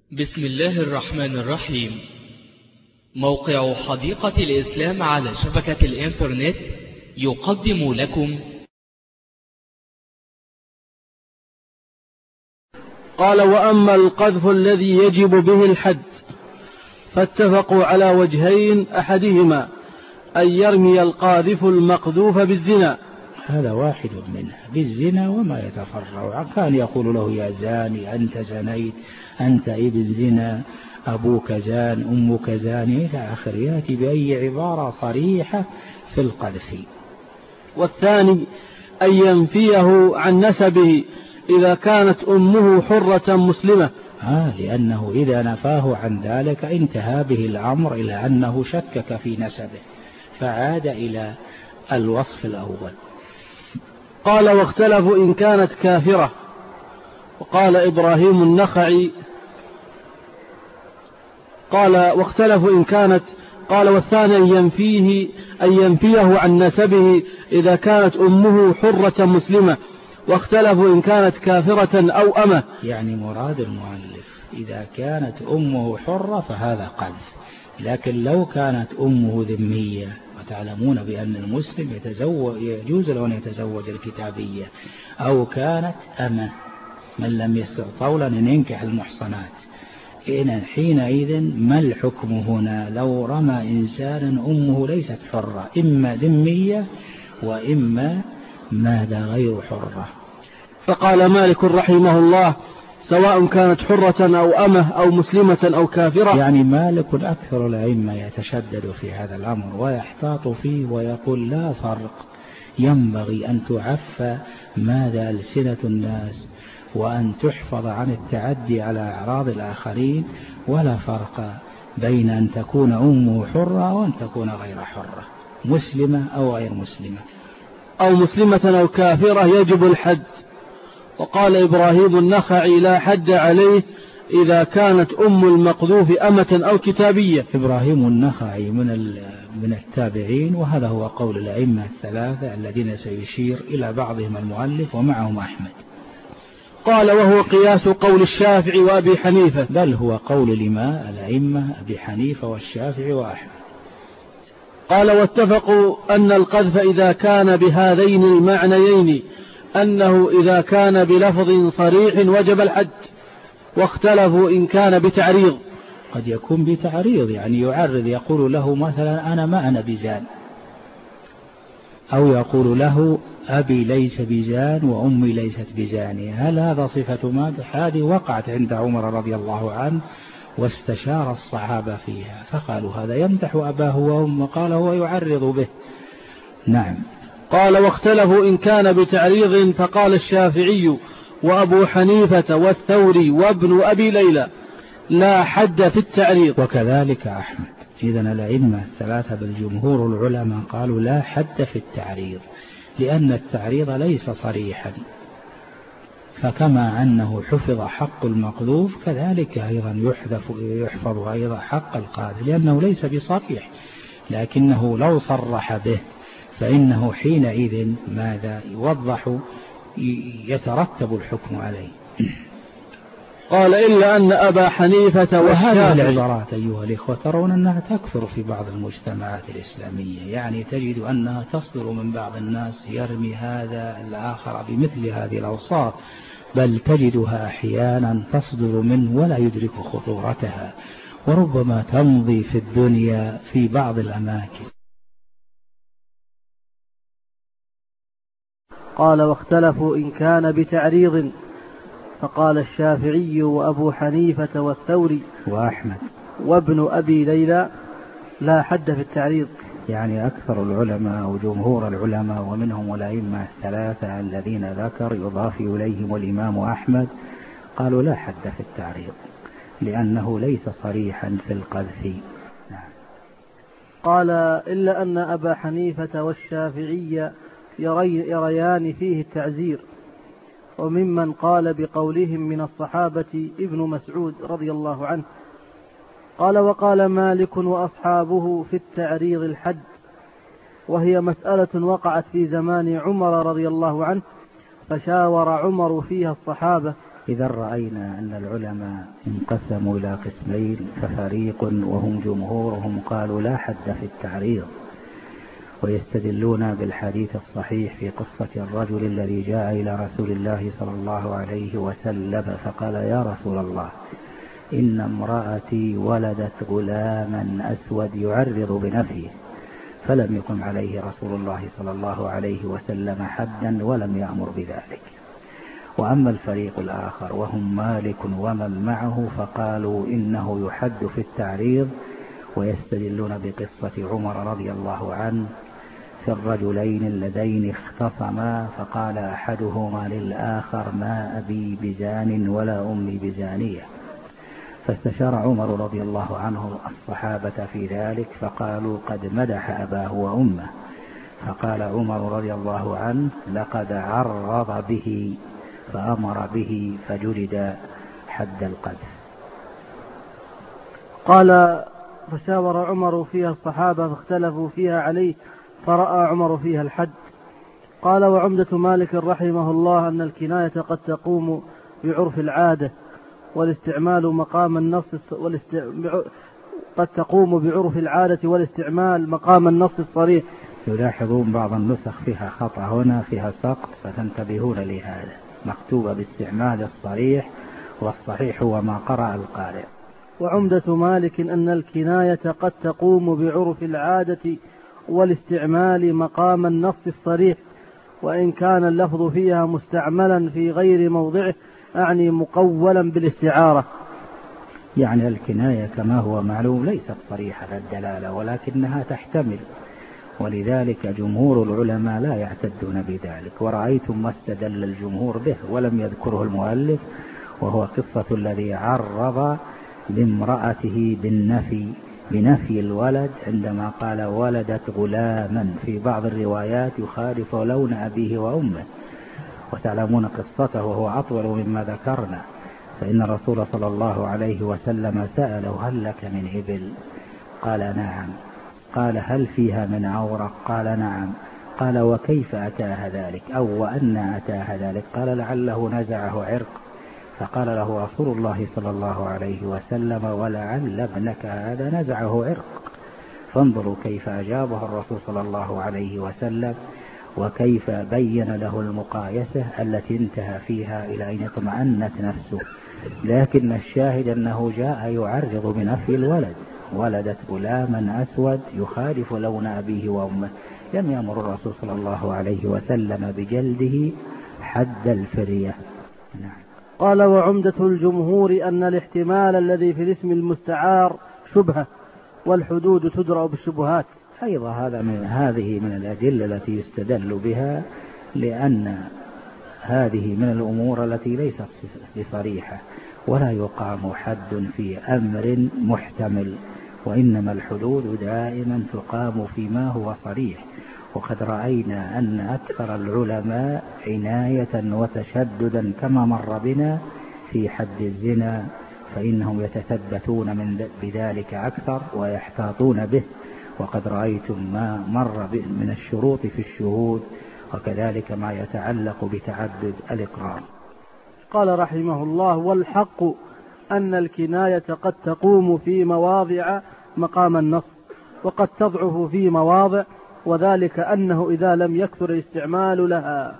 بسم الله الرحمن الرحيم. موقع حديقة الإسلام على شبكة الإنترنت يقدم لكم. قال: وأما القذف الذي يجب به الحد فاتفقوا على وجهين، أحدهما أن يرمي القاذف المقذوف بالزنا، هذا واحد منه بالزنا وما يتفرع، كان يقول له يا زاني، أنت زنيت، أنت ابن زنا، أبوك زان، أمك زانية إلى آخر، يأتي بأي عبارة صريحة في القذف. والثاني أن ينفيه عن نسبه إذا كانت أمه حرة مسلمة، لأنه إذا نفاه عن ذلك انتهى به الأمر إلى أنه شكك في نسبه فعاد إلى الوصف الأول. قال: واختلفوا إن كانت كافرة. وقال إبراهيم النخعي واختلفوا إن كانت، قال: والثاني أن ينفيه عن نسبه إذا كانت أمه حرة مسلمة، واختلفوا إن كانت كافرة أو أمة. يعني مراد المؤلف إذا كانت أمه حرة فهذا قذف، لكن لو كانت أمه ذمية، وتعلمون بأن المسلم يجوز له أن يتزوج الكتابية، أو كانت أمة من لم يستطع طولا أن ينكح المحصنات، حينئذ ما الحكم هنا لو رمى إنسانا أمه ليست حرة، إما ذمية وإما ماذا غير حرة؟ فقال مالك رحمه الله: سواء كانت حرة أو أمة أو مسلمة أو كافرة. يعني مالك أكثر الأئمة يتشدد في هذا الأمر ويحتاط فيه ويقول لا فرق، ينبغي أن تعفى ماذا ألسنة الناس وأن تحفظ عن التعدي على أعراض الآخرين، ولا فرق بين أن تكون أمه حرة وأن تكون غير حرة، مسلمة أو غير مسلمة، أو مسلمة أو كافرة، يجب الحد. وقال إبراهيم النخعي: لا حد عليه إذا كانت أم المقذوف أمة أو كتابية. إبراهيم النخعي من التابعين، وهذا هو قول الأئمة الثلاثة الذين سيشير إلى بعضهم المؤلف ومعهم أحمد. قال: وهو قياس قول الشافعي وأبي حنيفة. بل هو قول الأئمة أبي حنيفة والشافعي وأحمد. قال: واتفقوا أن القذف إذا كان بهذين المعنيين، أنه إذا كان بلفظ صريح وجب الحد، واختلفوا إن كان بتعريض. قد يكون بتعريض، يعني يعرض، يقول له مثلا أنا ما أنا بزان، أو يقول له أبي ليس بزان وأمي ليست بزانية. هل هذا صفة مادح؟ هذه وقعت عند عمر رضي الله عنه واستشار الصحابة فيها فقالوا هذا يمدح أباه وأمه، قال هو يعرض به. نعم. قال: واختلفوا إن كان بتعريض، فقال الشافعي وأبو حنيفة والثوري وابن أبي ليلى: لا حد في التعريض. وكذلك أحمد. إذن الأئمة الثلاثة بالجمهور العلماء قالوا لا حد في التعريض، لأن التعريض ليس صريحا، فكما أنه حفظ حق المقذوف كذلك أيضا يحفظ أيضا حق القاذف، لأنه ليس بصريح، لكنه لو صرح به فإنه حينئذ ماذا يوضح، يترتب الحكم عليه. قال: إلا أن أبا حنيفة وهذه العبارات أيها الإخوة ترون أنها تكثر في بعض المجتمعات الإسلامية، يعني تجد أنها تصدر من بعض الناس يرمي هذا الآخر بمثل هذه الأوصاف، بل تجدها أحيانا تصدر منه ولا يدرك خطورتها، وربما تمضي في الدنيا في بعض الأماكن. قال: واختلفوا إن كان بتعريض، فقال الشافعي وأبو حنيفة والثوري وأحمد وابن أبي ليلى: لا حد في التعريض. يعني أكثر العلماء وجمهور العلماء ومنهم الأئمة الثلاثة الذين ذكر يضاف إليهم الإمام أحمد قالوا لا حد في التعريض، لأنه ليس صريحا في القذف. نعم. قال: إلا أن أبا حنيفة والشافعي يريان فيه التعزير، وممن قال بقولهم من الصحابة ابن مسعود رضي الله عنه. قال: وقال مالك وأصحابه في التعريض الحد، وهي مسألة وقعت في زمان عمر رضي الله عنه، فشاور عمر فيها الصحابة إذا رأينا أن العلماء انقسموا إلى قسمين، ففريق وهم جمهورهم قالوا لا حد في التعريض، ويستدلون بالحديث الصحيح في قصة الرجل الذي جاء إلى رسول الله صلى الله عليه وسلم فقال: يا رسول الله، إن امرأتي ولدت غلاما أسود يعرض بنفيه، فلم يقم عليه رسول الله صلى الله عليه وسلم حدا ولم يأمر بذلك. وأما الفريق الآخر وهم مالك ومن معه فقالوا إنه يحد في التعريض، ويستدلون بقصة عمر رضي الله عنه في الرجلين اللذين اختصما فقال أحدهما للآخر: ما أبي بزان ولا أمي بزانية. فاستشار عمر رضي الله عنه الصحابة في ذلك فقالوا: قد مدح أباه وأمه. فقال عمر رضي الله عنه: لقد عرض به، فأمر به فجلد حد القذف. قال: فشاور عمر فيها الصحابة فاختلفوا فيها عليه، فرأى عمر فيها الحد. قال: وعمدة مالك رحمه الله أن الكناية قد تقوم بعرف العادة والاستعمال مقام النص قد تقوم بعرف العادة والاستعمال مقام النص الصريح. يلاحظون بعض النسخ فيها خطأ هنا، فيها سقط، فتنتبهون لهذا، مكتوبة باستعمال الصريح، والصحيح هو ما قرأ القارئ. وعمدة مالك أن الكناية قد تقوم بعرف العادة والاستعمال مقام النص الصريح، وإن كان اللفظ فيها مستعملا في غير موضعه، أعني مقولا بالاستعارة. يعني الكناية كما هو معلوم ليست صريحة الدلالة، ولكنها تحتمل، ولذلك جمهور العلماء لا يعتدون بذلك. ورأيتم ما استدل الجمهور به ولم يذكره المؤلف، وهو قصة الذي عرض بامرأته بنفي الولد، عندما قال: ولدت غلاما. في بعض الروايات يخالف لون أبيه وأمه، وتعلمون قصته وهو أطول مما ذكرنا. فإن الرسول صلى الله عليه وسلم سأله: هل لك من إبل؟ قال: نعم. قال: هل فيها من عورة؟ قال: نعم. قال: وكيف أتاها ذلك، أو وأن أتاها ذلك؟ قال: لعله نزعه عرق. فقال له رسول الله صلى الله عليه وسلم: ولعل ابنك هذا نزعه عرق. فانظروا كيف أجابه الرسول صلى الله عليه وسلم، وكيف بين له المقايسة التي انتهى فيها إلى أن اطمأنت نفسه. لكن الشاهد أنه جاء يعرض بنفي الولد: ولدت غلاما أسود يخالف لون أبيه وأمه. لم يأمر الرسول صلى الله عليه وسلم بجلده حد الفرية. نعم. قال: وعمدة الجمهور أن الاحتمال الذي في الاسم المستعار شبهة، والحدود تدرأ بالشبهات. أيضا هذه من الأدلة التي يستدل بها، لأن هذه من الأمور التي ليست بصريحة، ولا يقام حد في أمر محتمل، وإنما الحدود دائما تقام فيما هو صريح. وقد رأينا أن أكثر العلماء عناية وتشددا كما مر بنا في حد الزنا، فإنهم يتثبتون بذلك أكثر ويحتاطون به. وقد رأيتم ما مر من الشروط في الشهود، وكذلك ما يتعلق بتعدد الإقرار. قال رحمه الله: والحق أن الكناية قد تقوم في مواضع مقام النص، وقد تضعف في مواضع، وذلك أنه إذا لم يكثر الاستعمال لها.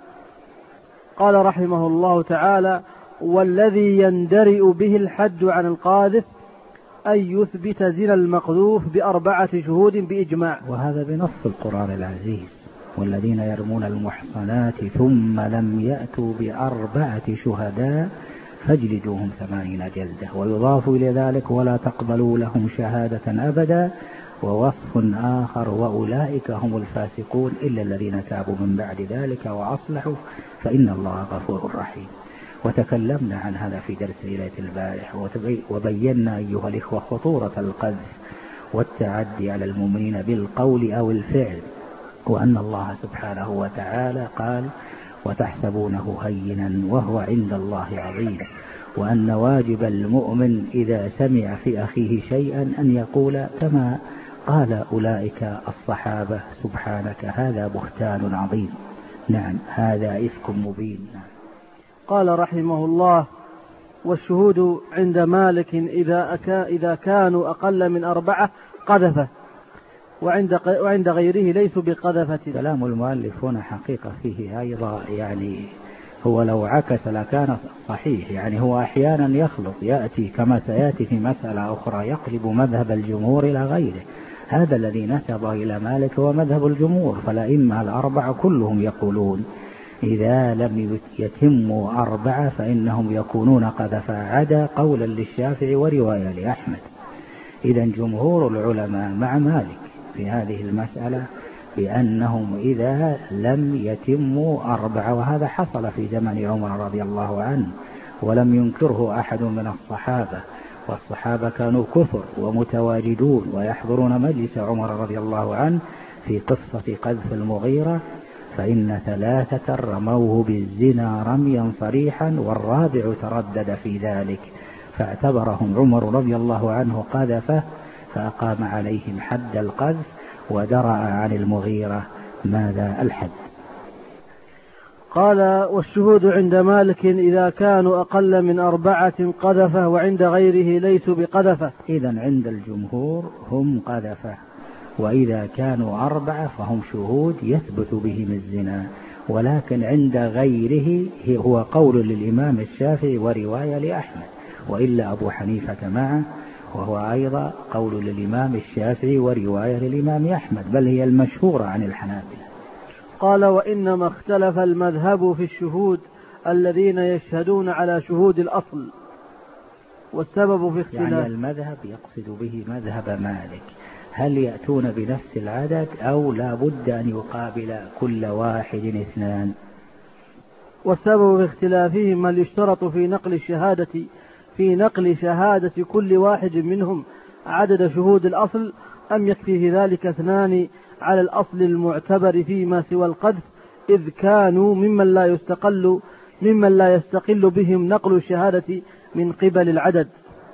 قال رحمه الله تعالى: والذي يندرئ به الحد عن القاذف أن يثبت زنا المقذوف ب4 شهود بإجماع. وهذا بنص القرآن العزيز: والذين يرمون المحصنات ثم لم يأتوا ب4 شهداء فاجلدوهم 80 جلدة. ويضاف إلى ذلك: ولا تقبلوا لهم شهادة أبدا. ووصف آخر: وأولئك هم الفاسقون إلا الذين تابوا من بعد ذلك وأصلحوا فإن الله غفور رحيم. وتكلمنا عن هذا في درس ليلة البارح، وبينا أيها الإخوة خطورة القذف والتعدي على المؤمنين بالقول أو الفعل، وأن الله سبحانه وتعالى قال: وتحسبونه هينا وهو عند الله عظيم. وأن واجب المؤمن إذا سمع في أخيه شيئا أن يقول كما قال أولئك الصحابة: سبحانك هذا بهتان عظيم. نعم، هذا إفك مبين. قال رحمه الله: والشهود عند مالك إذا كانوا أقل من 4 قذفة، وعند غيره ليسوا بقذفة. كلام المؤلف هنا حقيقة فيه أيضا، يعني هو لو عكس لكان صحيح. يعني هو أحيانا يخلط، يأتي كما سيأتي في مسألة أخرى يقلب مذهب الجمهور إلى غيره. هذا الذي نسب إلى مالك هو مذهب الجمهور، فالأئمة الأربعة كلهم يقولون إذا لم يتموا 4 فإنهم يكونون قذفا، عدا قولا للشافعي ورواية لأحمد. إذا جمهور العلماء مع مالك في هذه المسألة بأنهم إذا لم يتموا 4، وهذا حصل في زمن عمر رضي الله عنه ولم ينكره أحد من الصحابة، والصحابة كانوا كثر ومتواجدون ويحضرون مجلس عمر رضي الله عنه في قصة قذف المغيرة، فإن 3 رموه بالزنا رميا صريحا والرابع تردد في ذلك، فاعتبرهم عمر رضي الله عنه قذفه فأقام عليهم حد القذف ودرأ عن المغيرة ماذا الحد. قال والشهود عند مالك إذا كانوا أقل من 4 قذفة، وعند غيره ليسوا بقذفة. إذن عند الجمهور هم قذفة، وإذا كانوا 4 فهم شهود يثبت بهم الزنا، ولكن عند غيره هو قول للإمام الشافعي ورواية لأحمد، وإلا أبو حنيفة معه، وهو أيضا قول للإمام الشافعي ورواية للإمام أحمد، بل هي المشهورة عن الحنابلة. قال وإنما اختلف المذهب في الشهود الذين يشهدون على شهود الأصل، والسبب في اختلاف. يعني المذهب يقصد به مذهب مالك، هل يأتون بنفس العدد أو لا بد أن يقابل كل واحد 2؟ والسبب في اختلافهم هل يشترط في نقل شهادة كل واحد منهم عدد شهود الأصل، أم يكفي في ذلك 2 على الأصل المعتبر فيما سوى القذف، إذ كانوا ممن لا يستقل بهم نقل الشهادة من قبل العدد.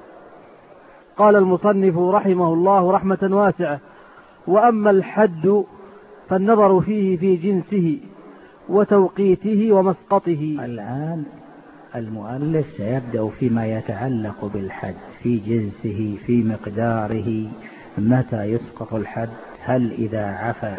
قال المصنف رحمه الله رحمة واسعة: وأما الحد فالنظر فيه في جنسه وتوقيته ومسقطه. الآن المؤلف سيبدأ فيما يتعلق بالحد، في جنسه، في مقداره، متى يسقط الحد، هل إذا عفى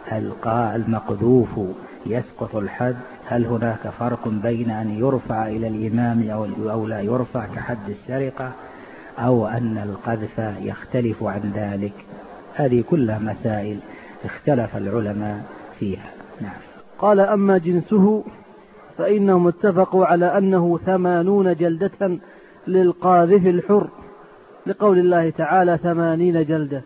المقذوف يسقط الحد، هل هناك فرق بين أن يرفع إلى الإمام أو لا يرفع كحد السرقة، أو أن القذف يختلف عن ذلك. هذه كلها مسائل اختلف العلماء فيها. نعم. قال أما جنسه فإنهم اتفقوا على أنه 80 جلدة للقاذف الحر، لقول الله تعالى 80 جلدة.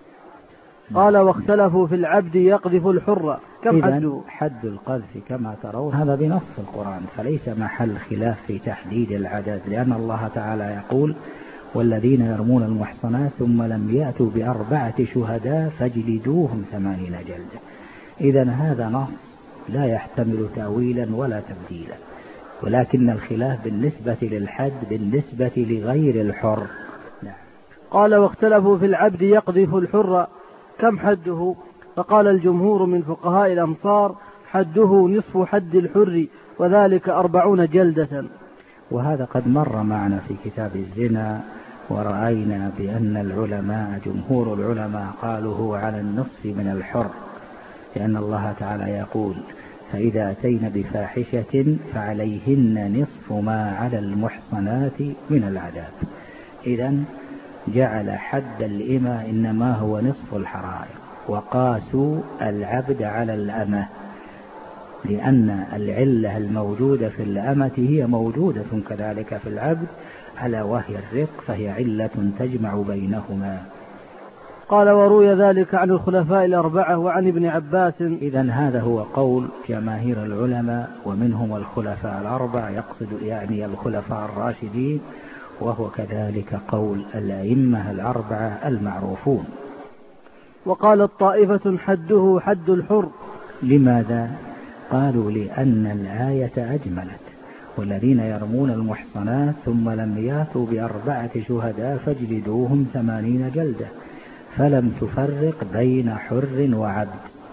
قال واختلفوا في العبد يقذف الحر كم حده. حد القذف كما ترون هذا بنص القرآن، فليس محل خلاف في تحديد العدد، لأن الله تعالى يقول والذين يرمون المحصنات ثم لم يأتوا ب4 شهداء فاجلدوهم 80 جلدة. إذن هذا نص لا يحتمل تأويلا ولا تبديلا، ولكن الخلاف بالنسبة للحد بالنسبة لغير الحر. نعم. قال واختلفوا في العبد يقذف الحر كم حده، فقال الجمهور من فقهاء الأمصار حده نصف حد الحر، وذلك 40 جلدة. وهذا قد مر معنا في كتاب الزنا، ورأينا بأن العلماء جمهور العلماء قالوا هو على النصف من الحر، لأن الله تعالى يقول فإذا أتين بفاحشة فعليهن نصف ما على المحصنات من العذاب. إذن جعل حد الإمة إنما هو نصف الحرائر، وقاسوا العبد على الأمة، لأن العلة الموجودة في الأمة هي موجودة كذلك في العبد، ألا وهي الرق، فهي علة تجمع بينهما. قال وروي ذلك عن الخلفاء الأربعة وعن ابن عباس. إذن هذا هو قول جماهير العلماء، ومنهم الخلفاء الأربعة، يقصد يعني الخلفاء الراشدين، وهو كذلك قول الأئمة الأربعة المعروفون. وقالت طائفة حده حد الحر. لماذا؟ قالوا لأن الآية أجملت والذين يرمون المحصنات ثم لم يأتوا ب4 شهداء فاجلدوهم 80 جلدة، فلم تفرق بين حر وعبد.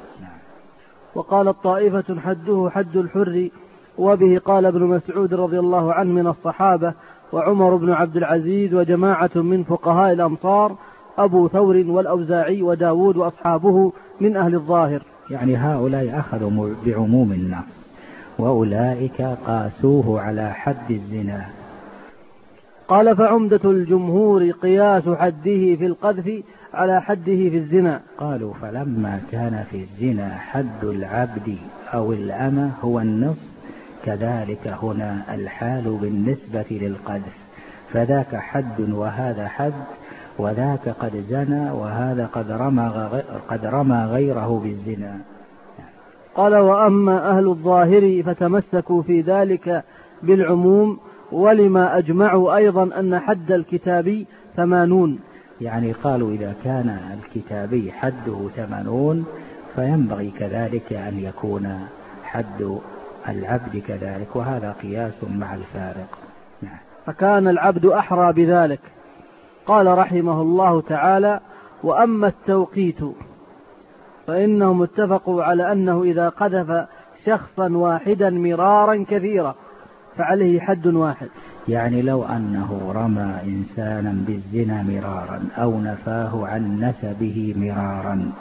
وقالت طائفة حده حد الحر، وبه قال ابن مسعود رضي الله عنه من الصحابة وعمر بن عبد العزيز وجماعة من فقهاء الأمصار أبو ثور والأوزاعي وداود وأصحابه من أهل الظاهر. يعني هؤلاء أخذوا بعموم النص، وأولئك قاسوه على حد الزنا. قال فعمدة الجمهور قياس حده في القذف على حده في الزنا. قالوا فلما كان في الزنا حد العبد أو الأمة هو النصف، كذلك هنا الحال بالنسبة للقذف، فذاك حد وهذا حد، وذاك قد زنى وهذا قد رمى غيره بالزنا. قال وأما أهل الظاهر فتمسكوا في ذلك بالعموم، ولما أجمعوا أيضا أن حد الكتابي 80. يعني قالوا إذا كان الكتابي حده 80 فينبغي كذلك أن يكون حد العبد كذلك، وهذا قياس مع الفارق. فكان العبد أحرى بذلك. قال رحمه الله تعالى وأما التوقيت فإنهم اتفقوا على أنه إذا قذف شخصا واحدا مرارا كثيرا فعليه حد واحد. يعني لو أنه رمى إنسانا بالزنا مرارا أو نفاه عن نسبه مرارا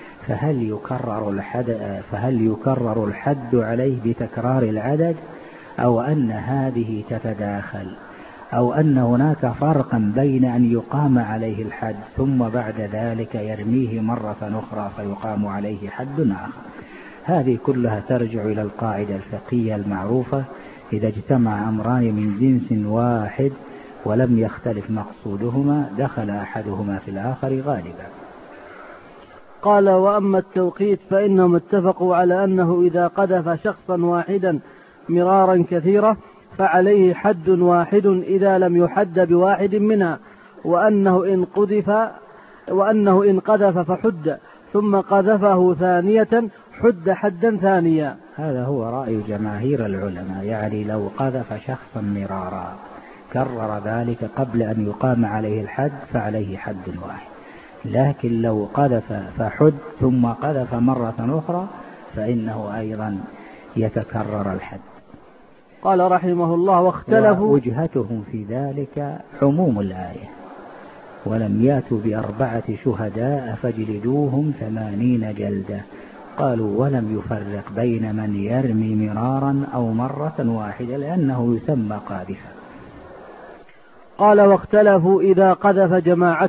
فهل يكرر الحد عليه بتكرار العدد، أو أن هذه تتداخل، أو أن هناك فرقا بين أن يقام عليه الحد ثم بعد ذلك يرميه مرة أخرى فيقام عليه حد آخر؟ هذه كلها ترجع إلى القاعدة الفقهية المعروفة: إذا اجتمع أمران من جنس واحد ولم يختلف مقصودهما دخل أحدهما في الآخر غالبا. قال وأما التوقيت فإنهم اتفقوا على أنه إذا قذف شخصا واحدا مرارا كثيرا فعليه حد واحد إذا لم يحد بواحد منها، وأنه إن قذف فحد ثم قذفه ثانية حد حدا ثانيا. هذا هو رأي جماهير العلماء، يعني لو قذف شخصا مرارا كرر ذلك قبل أن يقام عليه الحد فعليه حد واحد، لكن لو قذف فحد ثم قذف مرة أخرى فإنه أيضا يتكرر الحد. قال رحمه الله واختلفوا وجهتهم في ذلك عموم الآية: ولم يأتوا ب4 شهداء فاجلدوهم 80 جلدة. قالوا ولم يفرق بين من يرمي مرارا أو مرة واحدة لأنه يسمى قاذفا. قال واختلفوا إذا قذف جماعة،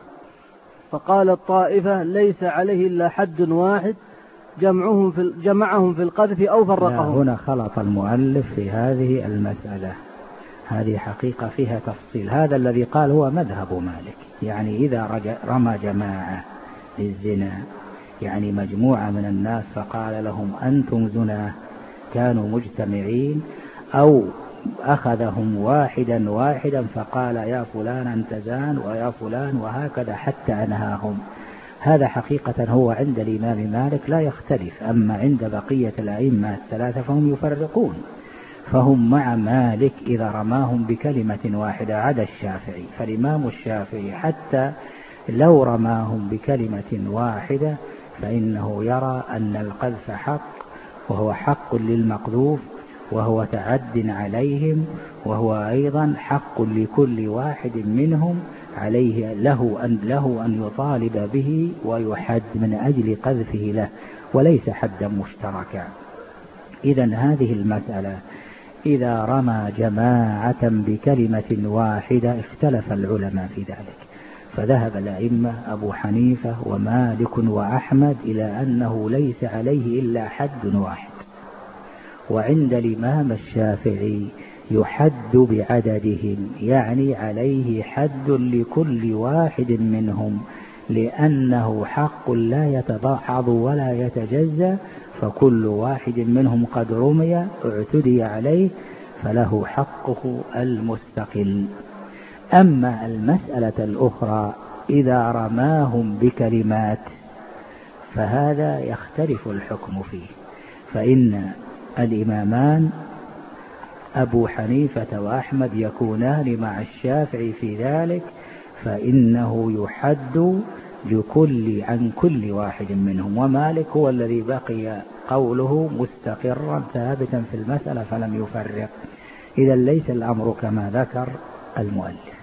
فقال الطائفة ليس عليه إلا حد واحد جمعهم في القذف أو فرقهم. هنا خلط المؤلف في هذه المسألة، هذه حقيقة فيها تفصيل. هذا الذي قال هو مذهب مالك، يعني إذا رمى جماعة للزنا، يعني مجموعة من الناس فقال لهم أنتم زنا، كانوا مجتمعين، أو أخذهم واحدا فقال يا فلان أنت زان ويا فلان وهكذا حتى أنهاهم. هذا حقيقة هو عند الإمام مالك لا يختلف، أما عند بقية الأئمة الثلاثة فهم يفرقون، فهم مع مالك إذا رماهم بكلمة واحدة عدا الشافعي. فالإمام الشافعي حتى لو رماهم بكلمة واحدة فإنه يرى أن القذف حق، وهو حق للمقذوف، وهو تعد عليهم، وهو أيضا حق لكل واحد منهم عليه له أن يطالب به ويحد من أجل قذفه له، وليس حدا مشتركا. إذن هذه المسألة إذا رمى جماعة بكلمة واحدة اختلف العلماء في ذلك، فذهب الأئمة أبو حنيفة ومالك وأحمد إلى أنه ليس عليه إلا حد واحد، وعند الإمام الشافعي يحد بعددهم، يعني عليه حد لكل واحد منهم، لأنه حق لا يتباعض ولا يتجزأ، فكل واحد منهم قد رمي اعتدي عليه فله حقه المستقل. أما المسألة الأخرى إذا رماهم بكلمات فهذا يختلف الحكم فيه، فإن الإمامان أبو حنيفة وأحمد يكونان مع الشافعي في ذلك، فإنه يحد عن كل واحد منهم، ومالك هو الذي بقي قوله مستقرا ثابتا في المسألة فلم يفرق. إذا ليس الأمر كما ذكر المؤلف.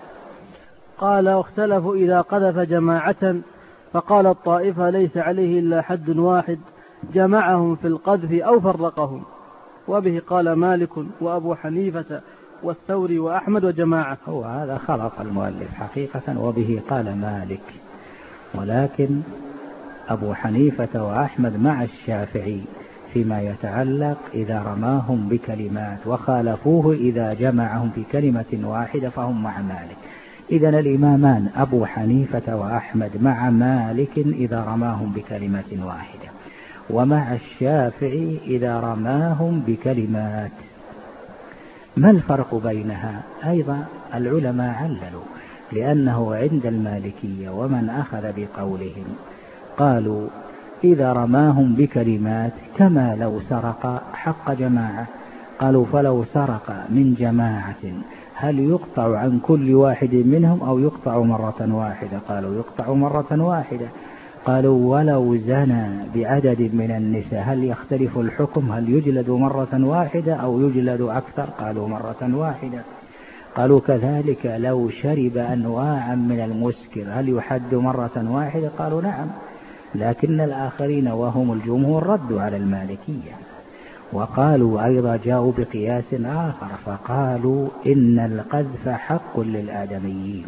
قال واختلفوا إذا قذف جماعة فقال الطائفة ليس عليه إلا حد واحد جمعهم في القذف أو فرقهم، وبه قال مالك وأبو حنيفة والثوري وأحمد وجماعة. هو هذا خلط المؤلف حقيقة، وبه قال مالك، ولكن أبو حنيفة وأحمد مع الشافعي فيما يتعلق إذا رماهم بكلمات، وخالفوه إذا جمعهم في كلمة واحدة فهم مع مالك. إذن الإمامان أبو حنيفة وأحمد مع مالك إذا رماهم بكلمة واحدة، ومع الشافعي إذا رماهم بكلمات. ما الفرق بينها؟ أيضا العلماء عللوا، لأنه عند المالكية ومن أخذ بقولهم قالوا إذا رماهم بكلمات كما لو سرق حق جماعة. قالوا فلو سرق من جماعة هل يقطع عن كل واحد منهم أو يقطع مرة واحدة؟ قالوا يقطع مرة واحدة. قالوا ولو زنى بعدد من النساء هل يختلف الحكم؟ هل يجلد مرة واحدة أو يجلد أكثر؟ قالوا مرة واحدة. قالوا كذلك لو شرب أنواعا من المسكر هل يحد مرة واحدة؟ قالوا نعم. لكن الآخرين وهم الجمهور ردوا على المالكية، وقالوا أيضا جاءوا بقياس آخر فقالوا إن القذف حق للآدميين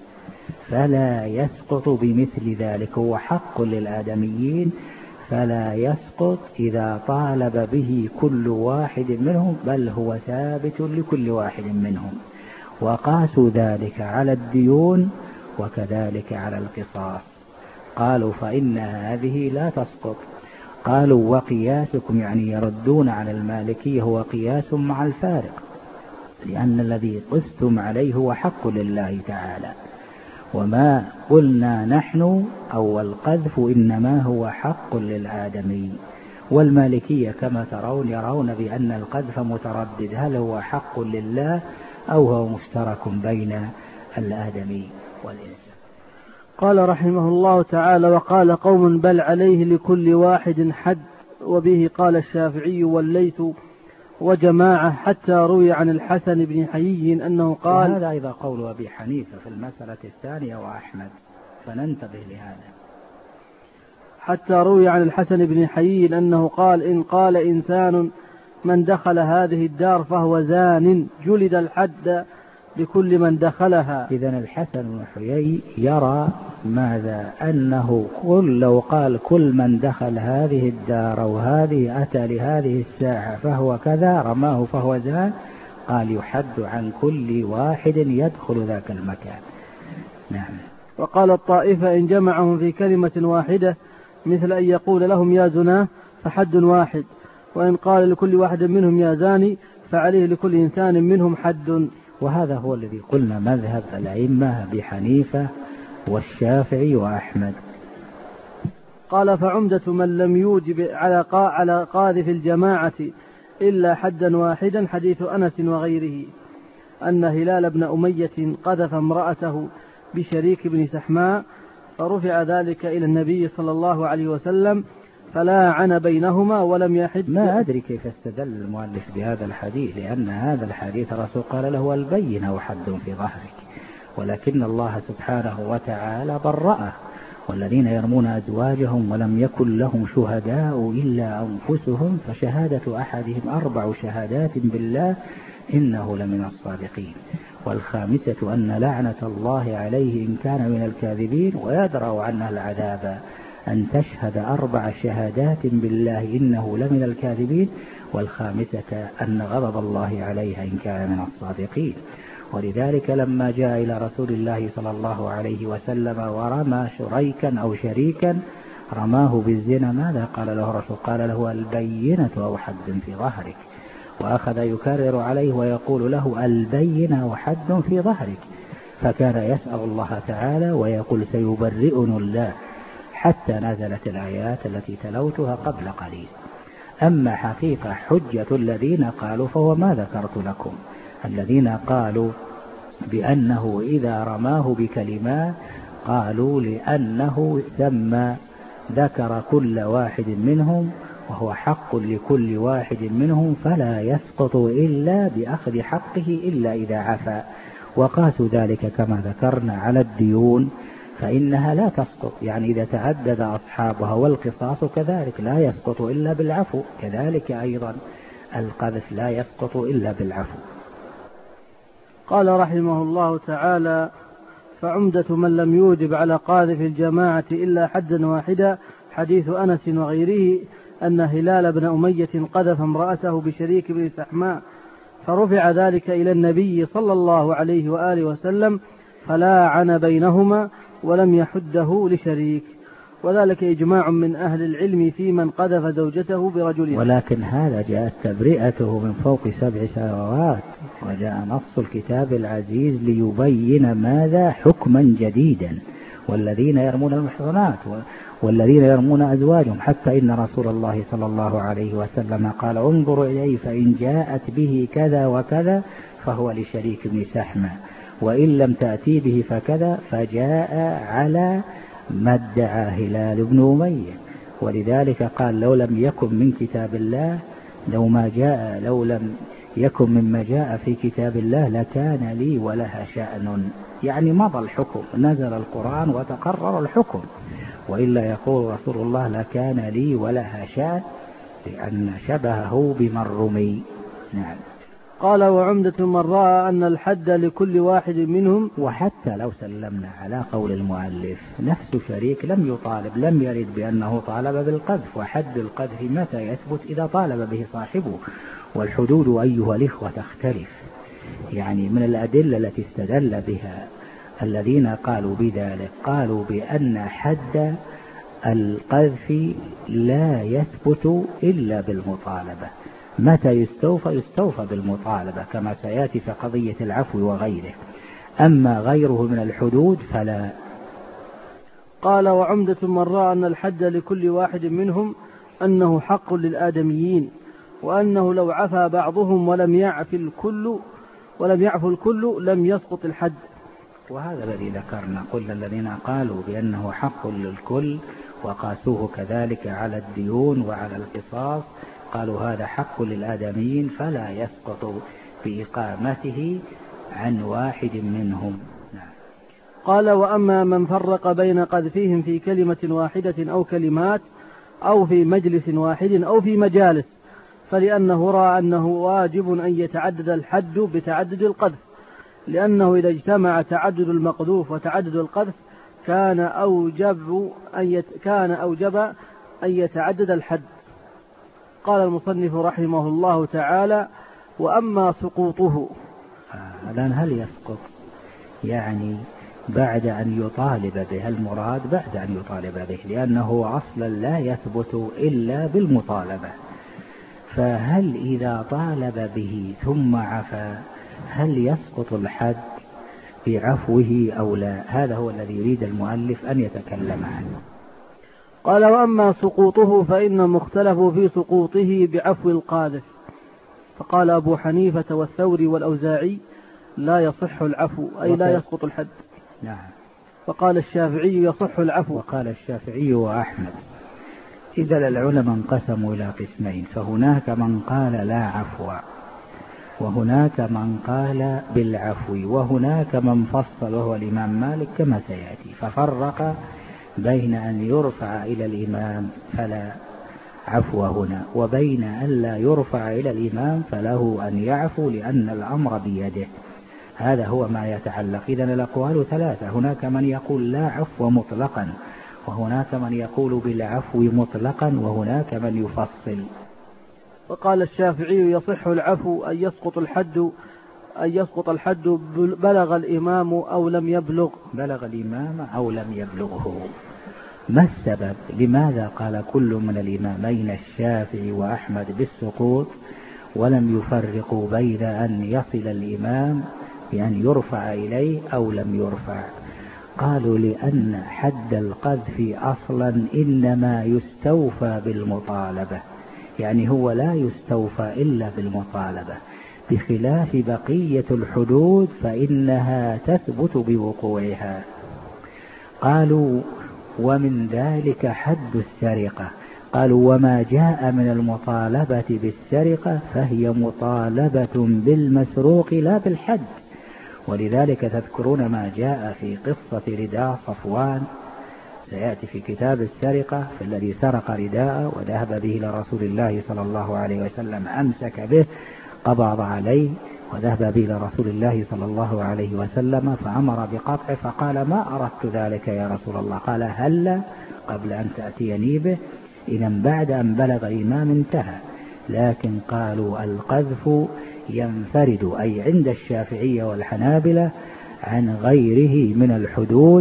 فلا يسقط بمثل ذلك، هو حق للآدميين فلا يسقط إذا طالب به كل واحد منهم، بل هو ثابت لكل واحد منهم. وقاسوا ذلك على الديون وكذلك على القصاص. قالوا فإن هذه لا تسقط. قالوا وقياسكم يعني يردون على المالكية هو قياس مع الفارق، لأن الذي قستم عليه هو حق لله تعالى، وما قلنا نحن أو القذف إنما هو حق للآدمي. والمالكية كما ترون يرون بأن القذف متردد، هل هو حق لله أو هو مشترك بين الآدمي والإنسان. قال رحمه الله تعالى وقال قوم بل عليه لكل واحد حد، وبه قال الشافعي والليث وجماعة، حتى روي عن الحسن بن حيي أنه قال. وهذا أيضا قول أبي حنيفة في المسألة الثانية وأحمد، فننتبه لهذا. حتى روي عن الحسن بن حيي أنه قال إن قال إنسان من دخل هذه الدار فهو زان جلد الحد لكل من دخلها. إذن الحسن بن حيي يرى ماذا؟ أنه لو قال كل من دخل هذه الدار أو هذه أتى لهذه الساعة فهو كذا رماه فهو زان، قال يحد عن كل واحد يدخل ذاك المكان. نعم. وقال الطائفة إن جمعهم في كلمة واحدة مثل أن يقول لهم يا زناه فحد واحد، وإن قال لكل واحد منهم يا زاني فعليه لكل إنسان منهم حد. وهذا هو الذي قلنا مذهب الأئمة أبي حنيفة والشافعي وأحمد. قال فعمدة من لم يوجب على قاذف الجماعة إلا حدا واحدا حديث أنس وغيره أن هلال بن أمية قذف امرأته بشريك بن سحماء، فرفع ذلك إلى النبي صلى الله عليه وسلم فلاعن بينهما ولم يحد. ما أدري كيف استدل المؤلف بهذا الحديث، لأن هذا الحديث الرسول قال له البينة وحد في ظهرك، ولكن الله سبحانه وتعالى برأه. والذين يرمون أزواجهم ولم يكن لهم شهداء إلا أنفسهم فشهادة أحدهم 4 شهادات بالله إنه لمن الصادقين، والخامسة أن لعنة الله عليه إن كان من الكاذبين، ويدرأ عنها العذاب أن تشهد 4 شهادات بالله إنه لمن الكاذبين، والخامسة أن غضب الله عليها إن كان من الصادقين. ولذلك لما جاء إلى رسول الله صلى الله عليه وسلم ورمى شريكا أو شريكا رماه بالزنا، ماذا قال له الرسول؟ قال له البينة أو حد في ظهرك، وأخذ يكرر عليه ويقول له البينة وحد في ظهرك، فكان يسأل الله تعالى ويقول سيبرئن الله، حتى نزلت الآيات التي تلوتها قبل قليل. أما حقيقة حجة الذين قالوا فهو ما ذكرت لكم، الذين قالوا بأنه إذا رماه بكلمات قالوا لأنه سمى ذكر كل واحد منهم وهو حق لكل واحد منهم فلا يسقط إلا بأخذ حقه إلا إذا عفا، وقاسوا ذلك كما ذكرنا على الديون فإنها لا تسقط، يعني إذا تعدد أصحابها، والقصاص كذلك لا يسقط إلا بالعفو، كذلك أيضا القذف لا يسقط إلا بالعفو. قال رحمه الله تعالى: فعمدة من لم يوجب على قاذف الجماعة إلا حدا واحدا حديث أنس وغيره أن هلال بن أمية قذف امرأته بشريك بن سحماء، فرفع ذلك إلى النبي صلى الله عليه وآله وسلم فلاعن بينهما ولم يحده لشريك، وذلك إجماع من أهل العلم في من قذف زوجته برجل. ولكن هذا جاءت تبرئته من فوق 7 سنوات، وجاء نص الكتاب العزيز ليبين ماذا حكما جديدا. والذين يرمون المحصنات والذين يرمون أزواجهم، حتى إن رسول الله صلى الله عليه وسلم قال: انظروا إليه فإن جاءت به كذا وكذا فهو لشريك بن سحمة، وإن لم تأتي به فكذا، فجاء على ما ادعى هلال بن أمية. ولذلك قال: لو لم يكن من كتاب الله، لو لم يكن مما جاء في كتاب الله لكان لي ولها شأن، يعني مضى الحكم، نزل القرآن وتقرر الحكم، وإلا يقول رسول الله: لكان لي ولها شأن، لأن شبهه بمن رمي. نعم. قال: وعمدة من رأى أن الحد لكل واحد منهم. وحتى لو سلمنا على قول المؤلف، نفس شريك لم يطالب، لم يرد بأنه طالب بالقذف، وحد القذف متى يثبت؟ إذا طالب به صاحبه. والحدود أيها الإخوة تختلف، يعني من الأدلة التي استدل بها الذين قالوا بذلك، قالوا بأن حد القذف لا يثبت إلا بالمطالبة. متى يستوفى بالمطالبة كما سيأتي في قضية العفو وغيره، أما غيره من الحدود فلا. قال: وعمدة من رأى أن الحد لكل واحد منهم أنه حق للآدميين، وأنه لو عفى بعضهم ولم يعفو الكل لم يسقط الحد. وهذا الذي ذكرنا، قلنا الذين قالوا بأنه حق للكل وقاسوه كذلك على الديون وعلى القصاص، قالوا هذا حق للآدميين فلا يسقط بإقامته عن واحد منهم. نعم. قال: وأما من فرق بين قذفهم في كلمة واحدة أو كلمات، أو في مجلس واحد أو في مجالس، فلأنه رأى أنه واجب أن يتعدد الحد بتعدد القذف، لأنه إذا اجتمع تعدد المقذوف وتعدد القذف كان أوجب أن يتعدد الحد. قال المصنف رحمه الله تعالى: وأما سقوطه. الآن هل يسقط يعني بعد أن يطالب به؟ المراد بعد أن يطالب به، لأنه أصلا لا يثبت إلا بالمطالبة. فهل إذا طالب به ثم عفا هل يسقط الحد بعفوه أو لا؟ هذا هو الذي يريد المؤلف أن يتكلم عنه. قال: وأما سقوطه فإنهم اختلفوا في سقوطه بعفو القاذف، فقال أبو حنيفة والثوري والأوزاعي: لا يصح العفو، أي لا يسقط الحد. نعم. فقال الشافعي: يصح العفو. وقال الشافعي وأحمد. إذا العلماء انقسموا إلى قسمين، فهناك من قال لا عفو، وهناك من قال بالعفو، وهناك من فصل وهو الإمام مالك كما سيأتي، ففرق بين أن يرفع إلى الإمام فلا عفو هنا، وبين أن لا يرفع إلى الإمام فله أن يعفو لأن الأمر بيده. هذا هو ما يتعلق. إذن الأقوال ثلاثة، هناك من يقول لا عفو مطلقا، وهناك من يقول بالعفو مطلقا، وهناك من يفصل. وقال الشافعي: يصح العفو أن يسقط الحد بلغ الإمام أو لم يبلغ. بلغ الإمام أو لم يبلغه. ما السبب؟ لماذا قال كل من الإمامين الشافعي وأحمد بالسقوط ولم يفرقوا بين أن يصل الإمام بأن يرفع إليه أو لم يرفع؟ قالوا لأن حد القذف أصلا إنما يستوفى بالمطالبة، يعني هو لا يستوفى إلا بالمطالبة، بخلاف بقية الحدود فإنها تثبت بوقوعها. قالوا: ومن ذلك حد السرقة. قالوا: وما جاء من المطالبة بالسرقة فهي مطالبة بالمسروق لا بالحد، ولذلك تذكرون ما جاء في قصة رداء صفوان، سيأتي في كتاب السرقة، في الذي سرق رداء وذهب به إلى رسول الله صلى الله عليه وسلم، أمسك به قبض عليه وذهب به إلى رسول الله صلى الله عليه وسلم فأمر بقطعه، فقال ما أردت ذلك يا رسول الله، قال هلا قبل أن تأتيني به، إذا بعد أن بلغ الإمام انتهى. لكن قالوا القذف ينفرد، أي عند الشافعية والحنابلة، عن غيره من الحدود.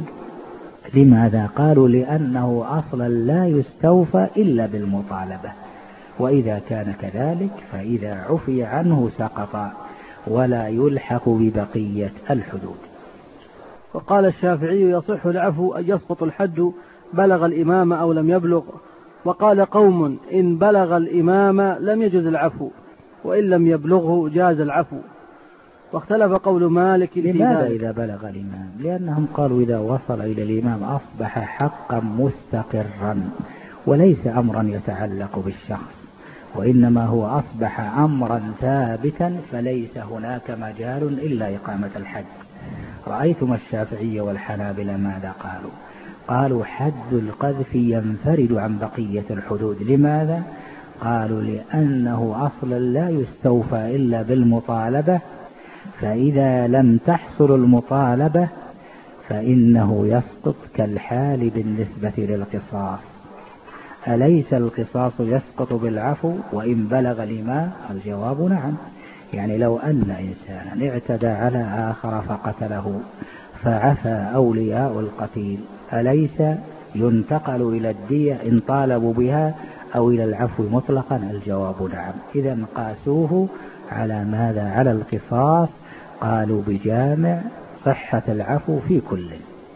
لماذا؟ قالوا لأنه أصلا لا يستوفى إلا بالمطالبة، وإذا كان كذلك فإذا عفي عنه سقط ولا يلحق ببقية الحدود. وقال الشافعي يصح العفو أن يسقط الحد بلغ الإمام أو لم يبلغ. وقال قوم إن بلغ الإمام لم يجز العفو، وإن لم يبلغه جاز العفو. واختلف قول مالك في ذلك. لماذا إذا بلغ الإمام؟ لأنهم قالوا إذا وصل إلى الإمام أصبح حقا مستقرا، وليس أمرا يتعلق بالشخص، وإنما هو أصبح أمرا ثابتا، فليس هناك مجال إلا إقامة الحد. رأيتم الشافعية والحنابلة ماذا قالوا؟ قالوا حد القذف ينفرد عن بقية الحدود. لماذا؟ قالوا لأنه أصلا لا يستوفى إلا بالمطالبة، فإذا لم تحصل المطالبة فإنه يسقط كالحال بالنسبة للقصاص. أليس القصاص يسقط بالعفو وإن بلغ الإمام؟ الجواب نعم. يعني لو أن إنسانا اعتدى على آخر فقتله فعفى أولياء القتيل، أليس ينتقل إلى الدية إن طالبوا بها أو إلى العفو مطلقا؟ الجواب نعم. إذا قاسوه على ماذا؟ على القصاص. قالوا بجامع صحة العفو في كل.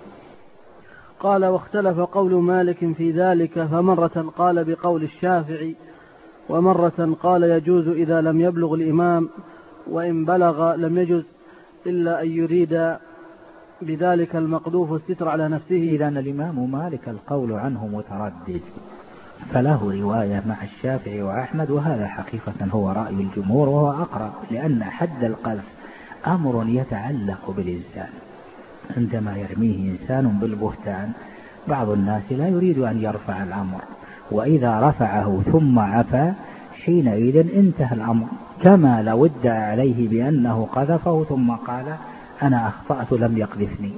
قال واختلف قول مالك في ذلك، فمرة قال بقول الشافعي، ومرة قال يجوز إذا لم يبلغ الإمام، وإن بلغ لم يجوز إلا أن يريد بذلك المقذوف الستر على نفسه. إذا الإمام مالك القول عنه متردد، فله رواية مع الشافعي وأحمد، وهذا حقيقة هو رأي الجمهور وهو أقرب، لأن حد القذف أمر يتعلق بالإنسان. عندما يرميه إنسان بالبهتان بعض الناس لا يريد أن يرفع الأمر، وإذا رفعه ثم عفا حينئذ انتهى الأمر، كما لو ادعى عليه بأنه قذفه ثم قال أنا أخطأت لم يقذفني.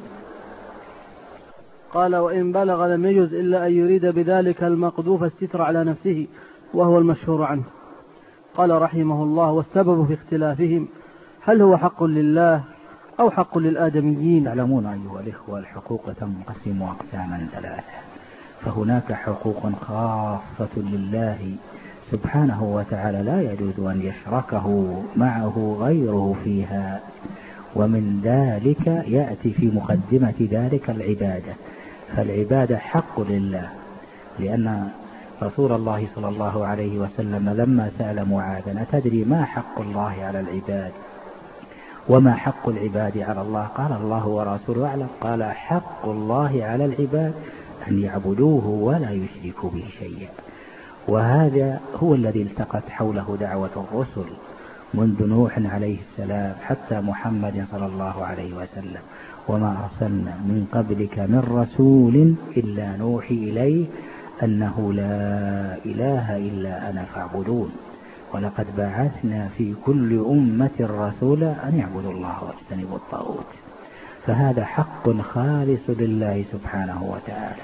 قال وإن بلغ لم يجوز إلا أن يريد بذلك المقذوف الستر على نفسه، وهو المشهور عنه. قال رحمه الله والسبب في اختلافهم هل هو حق لله أو حق للآدميين. تعلمون أيها الإخوة الحقوق تنقسم أقساما ثلاثة، فهناك حقوق خاصة لله سبحانه وتعالى لا يجوز أن يشركه معه غيره فيها، ومن ذلك يأتي في مقدمة ذلك العبادة، فالعبادة حق لله، لأن رسول الله صلى الله عليه وسلم لما سأل معاذا أتدري ما حق الله على العباد وما حق العباد على الله؟ قال الله ورسوله أعلم. قال حق الله على العباد أن يعبدوه ولا يشركوا به شيئا، وهذا هو الذي التقت حوله دعوة الرسل منذ نوح عليه السلام حتى محمد صلى الله عليه وسلم، وما أرسلنا من قبلك من رسول إلا نوحي إليه أنه لا إله إلا أنا فاعبدون، ولقد بعثنا في كل أمة رسولا أن يعبدوا الله واجتنبوا الطاغوت. فهذا حق خالص لله سبحانه وتعالى.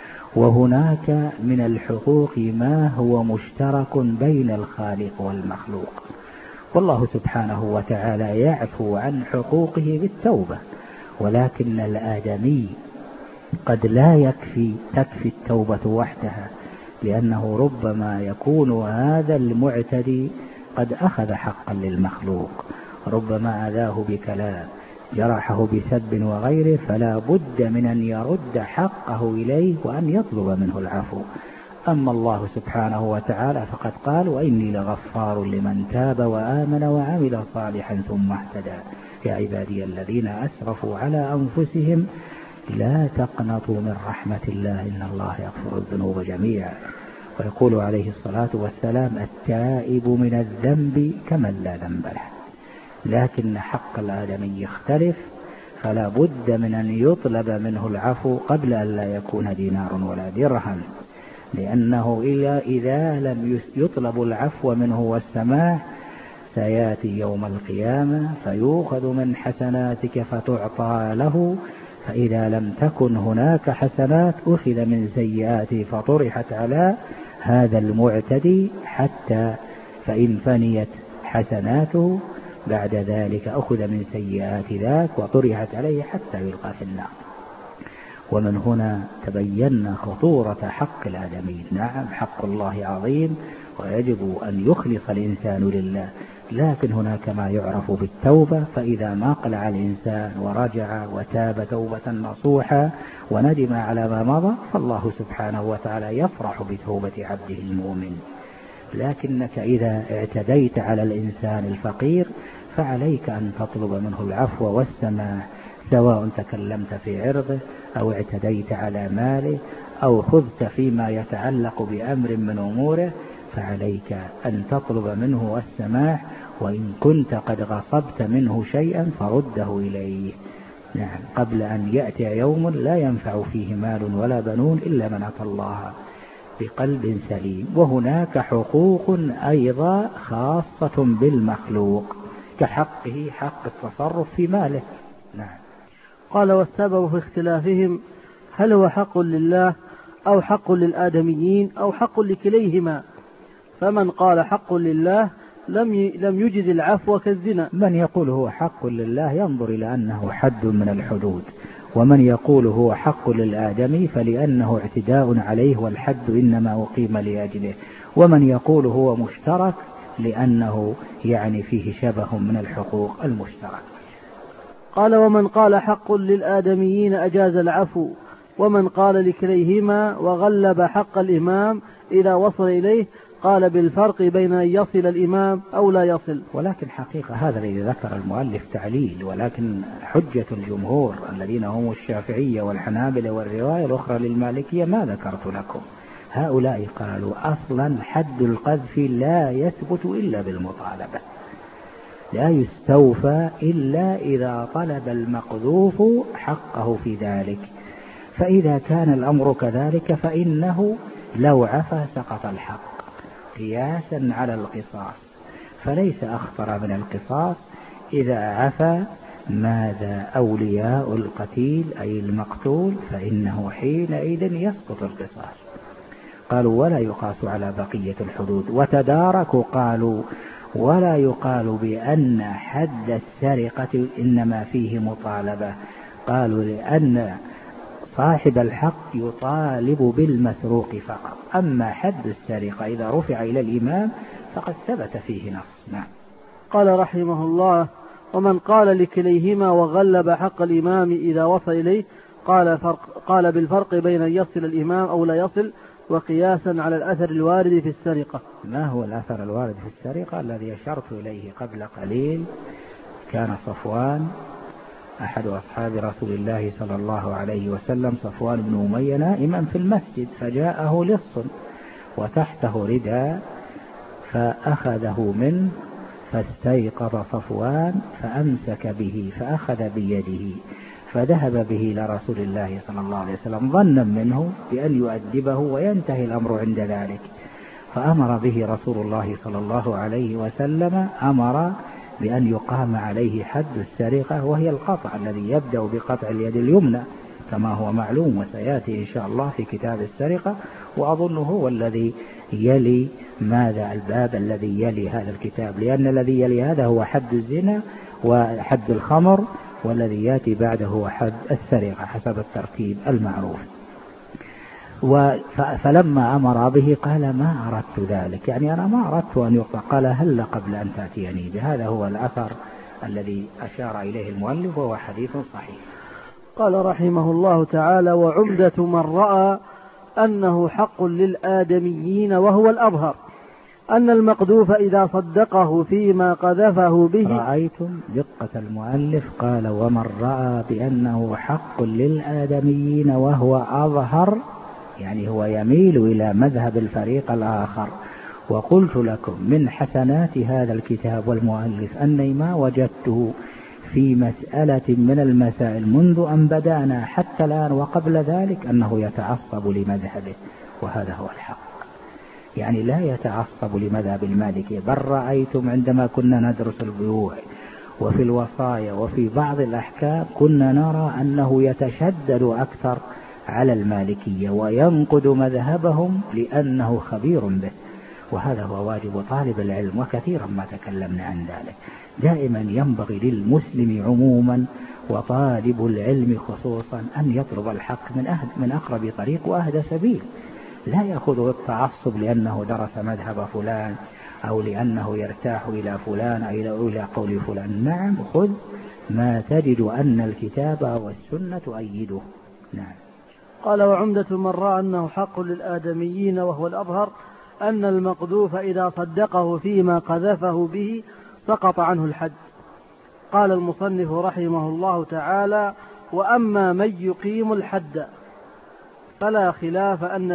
وهناك من الحقوق ما هو مشترك بين الخالق والمخلوق، والله سبحانه وتعالى يعفو عن حقوقه بالتوبة، ولكن الآدمي قد لا تكفي التوبة وحدها، لأنه ربما يكون هذا المعتدي قد أخذ حقا للمخلوق، ربما أذاه بكلام، جرحه بسب وغيره، فلا بد من أن يرد حقه إليه وأن يطلب منه العفو. أما الله سبحانه وتعالى فقد قال وإني لغفار لمن تاب وآمن وعمل صالحا ثم اهتدى. يا عبادي الذين أسرفوا على أنفسهم لا تقنطوا من رحمة الله إن الله يغفر الذنوب جميعا. ويقول عليه الصلاة والسلام التائب من الذنب كمن لا ذنب له. لكن حق الآدمي يختلف، فلا بد من أن يطلب منه العفو قبل أن لا يكون دينار ولا درهم، لأنه إذا لم يطلب العفو منه والسماح سيأتي يوم القيامة فيؤخذ من حسناتك فتعطى له، فإذا لم تكن هناك حسنات أخذ من سيئاته فطرحت على هذا المعتدي، حتى فإن فنيت حسناته بعد ذلك أخذ من سيئات ذاك وطرحت عليه حتى يلقى في النار. ومن هنا تبين خطورة حق الآدمين. نعم حق الله عظيم ويجب أن يخلص الإنسان لله، لكن هناك ما يعرف بالتوبة، فإذا ما قلع الإنسان ورجع وتاب توبة نصوحا وندم على ما مضى فالله سبحانه وتعالى يفرح بتوبة عبده المؤمن. لكنك إذا اعتديت على الإنسان الفقير فعليك أن تطلب منه العفو والسماح، سواء تكلمت في عرضه أو اعتديت على ماله أو خذت فيما يتعلق بأمر من أموره، فعليك أن تطلب منه السماح، وإن كنت قد غصبت منه شيئا فرده إليه. نعم قبل أن يأتي يوم لا ينفع فيه مال ولا بنون إلا من أتى الله بقلب سليم. وهناك حقوق أيضا خاصة بالمخلوق كحقه حق التصرف في ماله. نعم. قال والسبب في اختلافهم هل هو حق لله أو حق للآدميين أو حق لكليهما؟ فمن قال حق لله لم يجز العفو كالزنا. من يقول هو حق لله ينظر إلى أنه حد من الحدود، ومن يقول هو حق للآدمي فلأنه اعتداء عليه والحد إنما أقيم لأجله، ومن يقول هو مشترك لأنه يعني فيه شبه من الحقوق المشترك. قال ومن قال حق للآدميين أجاز العفو، ومن قال لكليهما وغلب حق الإمام إذا وصل إليه قال بالفرق بين أن يصل الإمام أو لا يصل. ولكن حقيقة هذا الذي ذكر المؤلف تعليل، ولكن حجة الجمهور الذين هم الشافعية والحنابلة والرواية الأخرى للمالكية ما ذكرت لكم. هؤلاء قالوا أصلا حد القذف لا يثبت إلا بالمطالبة، لا يستوفى إلا إذا طلب المقذوف حقه في ذلك، فإذا كان الأمر كذلك فإنه لو عفا سقط الحق قياسا على القصاص، فليس أخطر من القصاص إذا عفا ماذا أولياء القتيل أي المقتول فإنه حينئذ يسقط القصاص. قالوا ولا يقاس على بقية الحدود، وتداركوا قالوا ولا يقال بأن حد السرقة إنما فيه مطالبة، قالوا لأن صاحب الحق يطالب بالمسروق فقط، أما حد السرقة إذا رفع إلى الإمام فقد ثبت فيه نص. نعم. قال رحمه الله ومن قال لكليهما وغلب حق الإمام إذا وصل إليه قال بالفرق بين أن يصل الإمام أو لا يصل، وقياسا على الأثر الوارد في السرقة. ما هو الأثر الوارد في السرقة الذي أشرت إليه قبل قليل؟ كان صفوان أحد أصحاب رسول الله صلى الله عليه وسلم، صفوان بن أمية، نائما في المسجد فجاءه لص وتحته رداء فأخذه منه فاستيقظ صفوان فأمسك به فأخذ بيده فذهب به إلى رسول الله صلى الله عليه وسلم ظنا منه بأن يؤدبه وينتهي الأمر عند ذلك، فأمر به رسول الله صلى الله عليه وسلم، أمر بأن يقام عليه حد السرقة، وهي القطع الذي يبدأ بقطع اليد اليمنى كما هو معلوم وسيأتي إن شاء الله في كتاب السرقة، وأظنه هو الذي يلي ماذا الباب الذي يلي هذا الكتاب، لأن الذي يلي هذا هو حد الزنا وحد الخمر، والذي يأتي بعده هو حد السرقة حسب الترتيب المعروف. فلما أمر به قال ما أردت ذلك، يعني أنا ما أردت أن يقطع، قال هل قبل أن تأتيني بهذا هو الأثر الذي أشار إليه المؤلف وهو حديث صحيح. قال رحمه الله تعالى وعمدة من رأى أنه حق للآدميين وهو الأظهر أن المقذوف إذا صدقه فيما قذفه به. رأيتم دقة المؤلف، قال ومن رأى بأنه حق للآدميين وهو أظهر، يعني هو يميل إلى مذهب الفريق الآخر، وقلت لكم من حسنات هذا الكتاب والمؤلف أني ما وجدته في مسألة من المسائل منذ أن بدأنا حتى الآن وقبل ذلك أنه يتعصب لمذهبه، وهذا هو الحق. يعني لا يتعصب لمذهب المالكي، بل رأيتم عندما كنا ندرس البيوع وفي الوصايا وفي بعض الأحكام كنا نرى أنه يتشدد أكثر على المالكية وينقد مذهبهم لأنه خبير به، وهذا هو واجب طالب العلم، وكثيرا ما تكلمنا عن ذلك. دائما ينبغي للمسلم عموما وطالب العلم خصوصا أن يطلب الحق من أقرب طريق وأهدى سبيل، لا يأخذه التعصب لأنه درس مذهب فلان أو لأنه يرتاح إلى فلان أو إلى قول فلان. نعم، خذ ما تجد أن الكتاب والسنة تؤيده. نعم. قال: وعمدة من رأى أنه حق للآدميين وهو الأظهر أن المقذوف إذا صدقه فيما قذفه به سقط عنه الحد. قال المصنف رحمه الله تعالى: وأما من يقيم الحد فلا خلاف أن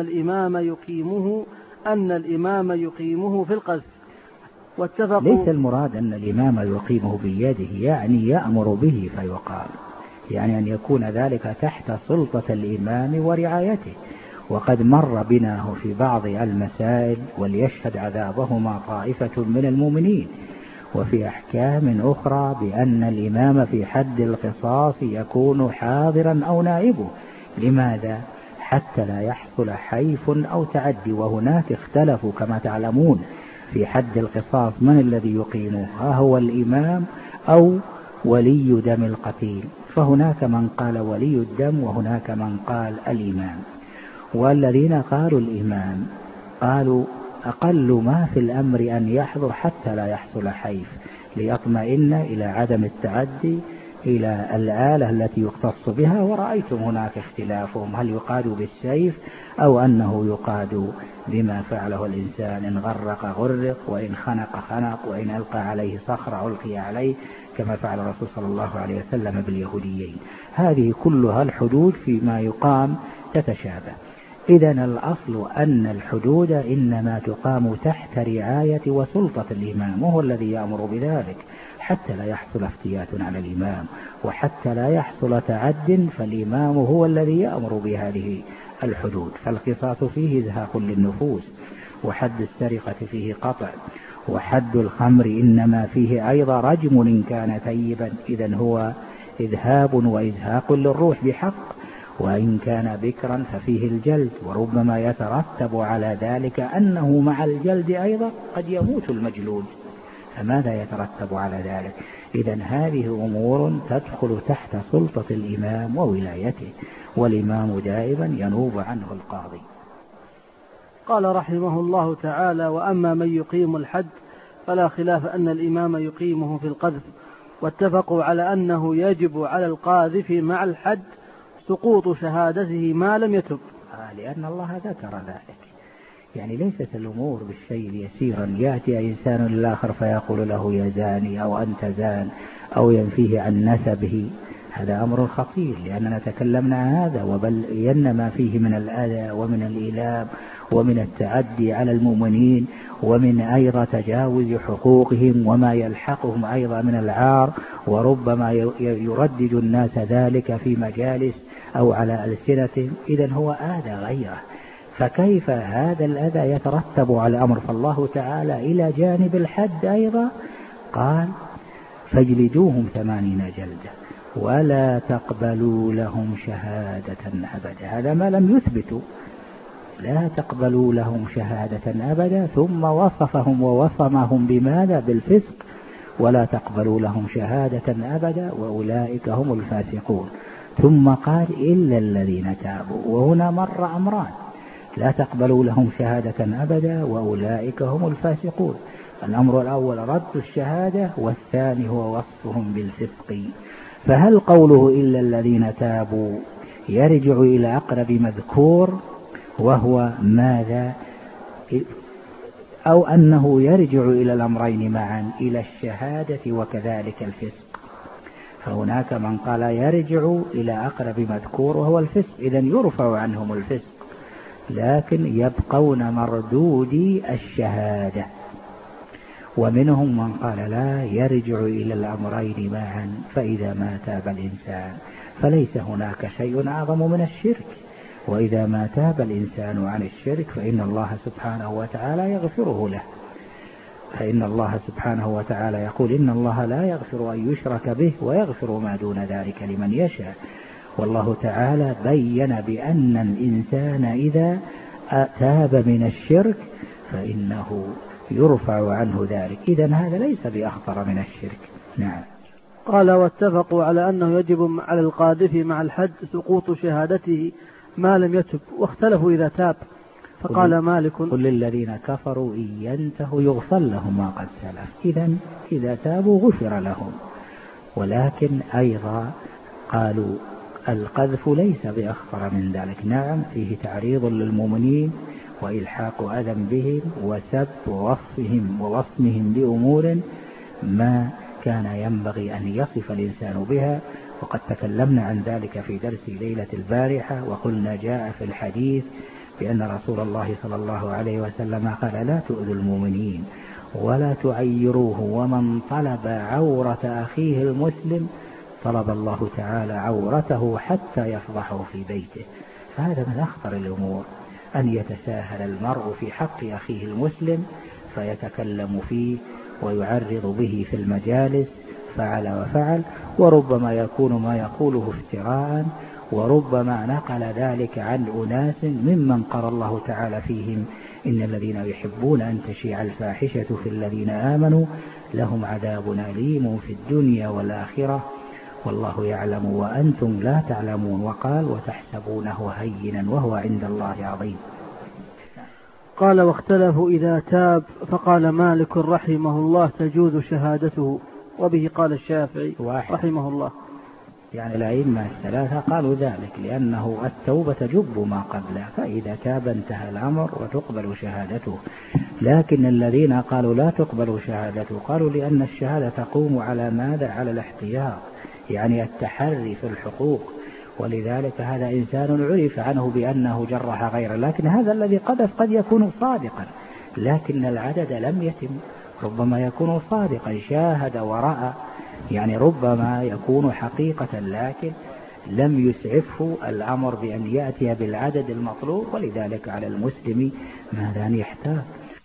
الإمام يقيمه في القذف. واتفقوا. ليس المراد أن الإمام يقيمه بيده، يعني يأمر به فيقام، يعني أن يكون ذلك تحت سلطة الإمام ورعايته. وقد مر بنا في بعض المسائل وليشهد عذابهما طائفة من المؤمنين، وفي أحكام أخرى بأن الإمام في حد القصاص يكون حاضرا أو نائبه. لماذا؟ حتى لا يحصل حيف أو تعدي. وهناك اختلفوا كما تعلمون في حد القصاص من الذي يقيمه، ها هو الإمام أو ولي دم القتيل، فهناك من قال ولي الدم وهناك من قال الإمام. والذين قالوا الإمام قالوا أقل ما في الأمر أن يحضر حتى لا يحصل حيف، ليطمئن إلى عدم التعدي إلى الآلة التي يقتص بها. ورأيتم هناك اختلافهم، هل يقاد بالسيف أو أنه يقاد بما فعله الإنسان، إن غرق غرق، وإن خنق خنق، وإن ألقى عليه صخرة ألقي عليه، كما فعل الرسول صلى الله عليه وسلم باليهوديين. هذه كلها الحدود فيما يقام تتشابه. إذن الأصل أن الحدود إنما تقام تحت رعاية وسلطة الإمام، وهو الذي يأمر بذلك، حتى لا يحصل افتيات على الإمام وحتى لا يحصل تعد، فالإمام هو الذي يأمر بهذه الحدود. فالقصاص فيه إزهاق للنفوس، وحد السرقة فيه قطع، وحد الخمر إنما فيه أيضا رجم إن كان ثيبا، إذن هو إذهاب وإزهاق للروح بحق، وإن كان بكرا ففيه الجلد، وربما يترتب على ذلك أنه مع الجلد أيضا قد يموت المجلود، فماذا يترتب على ذلك؟ إذن هذه أمور تدخل تحت سلطة الإمام وولايته، والإمام دائما ينوب عنه القاضي. قال رحمه الله تعالى: وأما من يقيم الحد فلا خلاف أن الإمام يقيمه في القذف. واتفقوا على أنه يجب على القاذف مع الحد سقوط شهادته ما لم يتب، لأن الله ذكر ذلك. يعني ليست الأمور بالشيء يسيرا، يأتي إنسان للآخر فيقول له يا زاني أو أنت زان أو ينفيه عن نسبه، هذا أمر خطير، لأننا تكلمنا عن هذا وبينا ما فيه من الأذى ومن الإيلام ومن التعدي على المؤمنين، ومن أيضا تجاوز حقوقهم وما يلحقهم أيضا من العار، وربما يردد الناس ذلك في مجالس أو على ألسنتهم. إذن هو آذى غيره، فكيف هذا الأذى يترتب على الأمر؟ فالله تعالى إلى جانب الحد أيضا قال: فاجلدوهم 80 جلدة ولا تقبلوا لهم شهادة أبدا. هذا ما لم يثبتوا، لا تقبلوا لهم شهادة أبدا، ثم وصفهم ووصمهم بماذا؟ بالفسق، ولا تقبلوا لهم شهادة أبدا وأولئك هم الفاسقون. ثم قال: إلا الذين تابوا، وهنا مر أمران: لا تقبلوا لهم شهادة أبدا وأولئك هم الفاسقون. الأمر الأول رد الشهادة، والثاني هو وصفهم بالفسق. فهل قوله إلا الذين تابوا يرجع إلى أقرب مذكور وهو ماذا، أو أنه يرجع إلى الأمرين معا، إلى الشهادة وكذلك الفسق؟ فهناك من قال يرجع إلى أقرب مذكور وهو الفسق، إذن يرفع عنهم الفسق. لكن يبقون مردودي الشهادة. ومنهم من قال لا، يرجع إلى الأمرين معا، فإذا ما تاب الإنسان فليس هناك شيء أعظم من الشرك، وإذا ما تاب الإنسان عن الشرك فإن الله سبحانه وتعالى يغفره له. فإن الله سبحانه وتعالى يقول إن الله لا يغفر أن يشرك به ويغفر ما دون ذلك لمن يشاء. والله تعالى بين بأن الإنسان إذا تاب من الشرك فإنه يرفع عنه ذلك، إذن هذا ليس بأخطر من الشرك. نعم. قال واتفقوا على أنه يجب على القاذف مع الحد سقوط شهادته ما لم يتب، واختلفوا إذا تاب. فقال مالك قل للذين كفروا إن ينتهوا يغفر لهم ما قد سلف. إذن إذا تابوا غفر لهم. ولكن أيضا قالوا القذف ليس بأخطر من ذلك. نعم، فيه تعريض للمؤمنين وإلحاق أذى بهم وسب ووصمهم بأمور ما كان ينبغي أن يصف الإنسان بها، وقد تكلمنا عن ذلك في درس ليلة البارحة، وقلنا جاء في الحديث بأن رسول الله صلى الله عليه وسلم قال لا تؤذوا المؤمنين ولا تعيروه، ومن طلب عورة أخيه المسلم طلب الله تعالى عورته حتى يفضحه في بيته. فهذا من أخطر الأمور، أن يتساهل المرء في حق أخيه المسلم فيتكلم فيه ويعرض به في المجالس فعل وفعل، وربما يكون ما يقوله افتراء، وربما نقل ذلك عن أناس ممن قال الله تعالى فيهم إن الذين يحبون أن تشيع الفاحشة في الذين آمنوا لهم عذاب أليم في الدنيا والآخرة والله يعلم وأنتم لا تعلمون. وقال وتحسبونه هينا وهو عند الله عظيم. قال واختلفوا إذا تاب. فقال مالك رحمه الله تجوز شهادته، وبه قال الشافعي رحمه الله. يعني الأئمة الثلاثة قالوا ذلك، لأنه التوبة تجب ما قبلها، فإذا تاب انتهى الأمر وتقبل شهادته. لكن الذين قالوا لا تقبل شهادته قالوا لأن الشهادة تقوم على ماذا؟ على الاحتياط، يعني التحري في الحقوق، ولذلك هذا إنسان عرف عنه بأنه جرح غيره، لكن هذا الذي قذف قد يكون صادقا لكن العدد لم يتم، ربما يكون صادقا شاهد ورأى، يعني ربما يكون حقيقة لكن لم يسعفه الأمر بأن يأتي بالعدد المطلوب، ولذلك على المسلم ماذا أن يحتاج.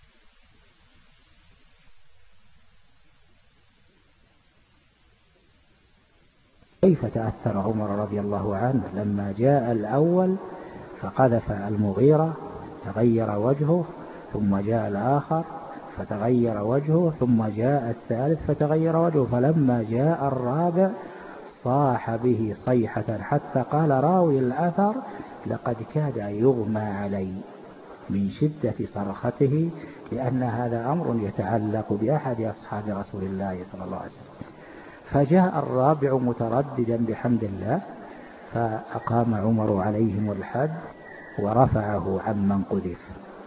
كيف تأثر عمر رضي الله عنه لما جاء الأول فقذف المغيرة تغير وجهه، ثم جاء الآخر فتغير وجهه، ثم جاء الثالث فتغير وجهه، فلما جاء الرابع صاح به صيحة حتى قال راوي الأثر لقد كاد يغمى علي من شدة صرخته، لأن هذا أمر يتعلق بأحد أصحاب رسول الله صلى الله عليه وسلم. فجاء الرابع مترددا بحمد الله، فأقام عمر عليهم الحد ورفعه عمن قذف.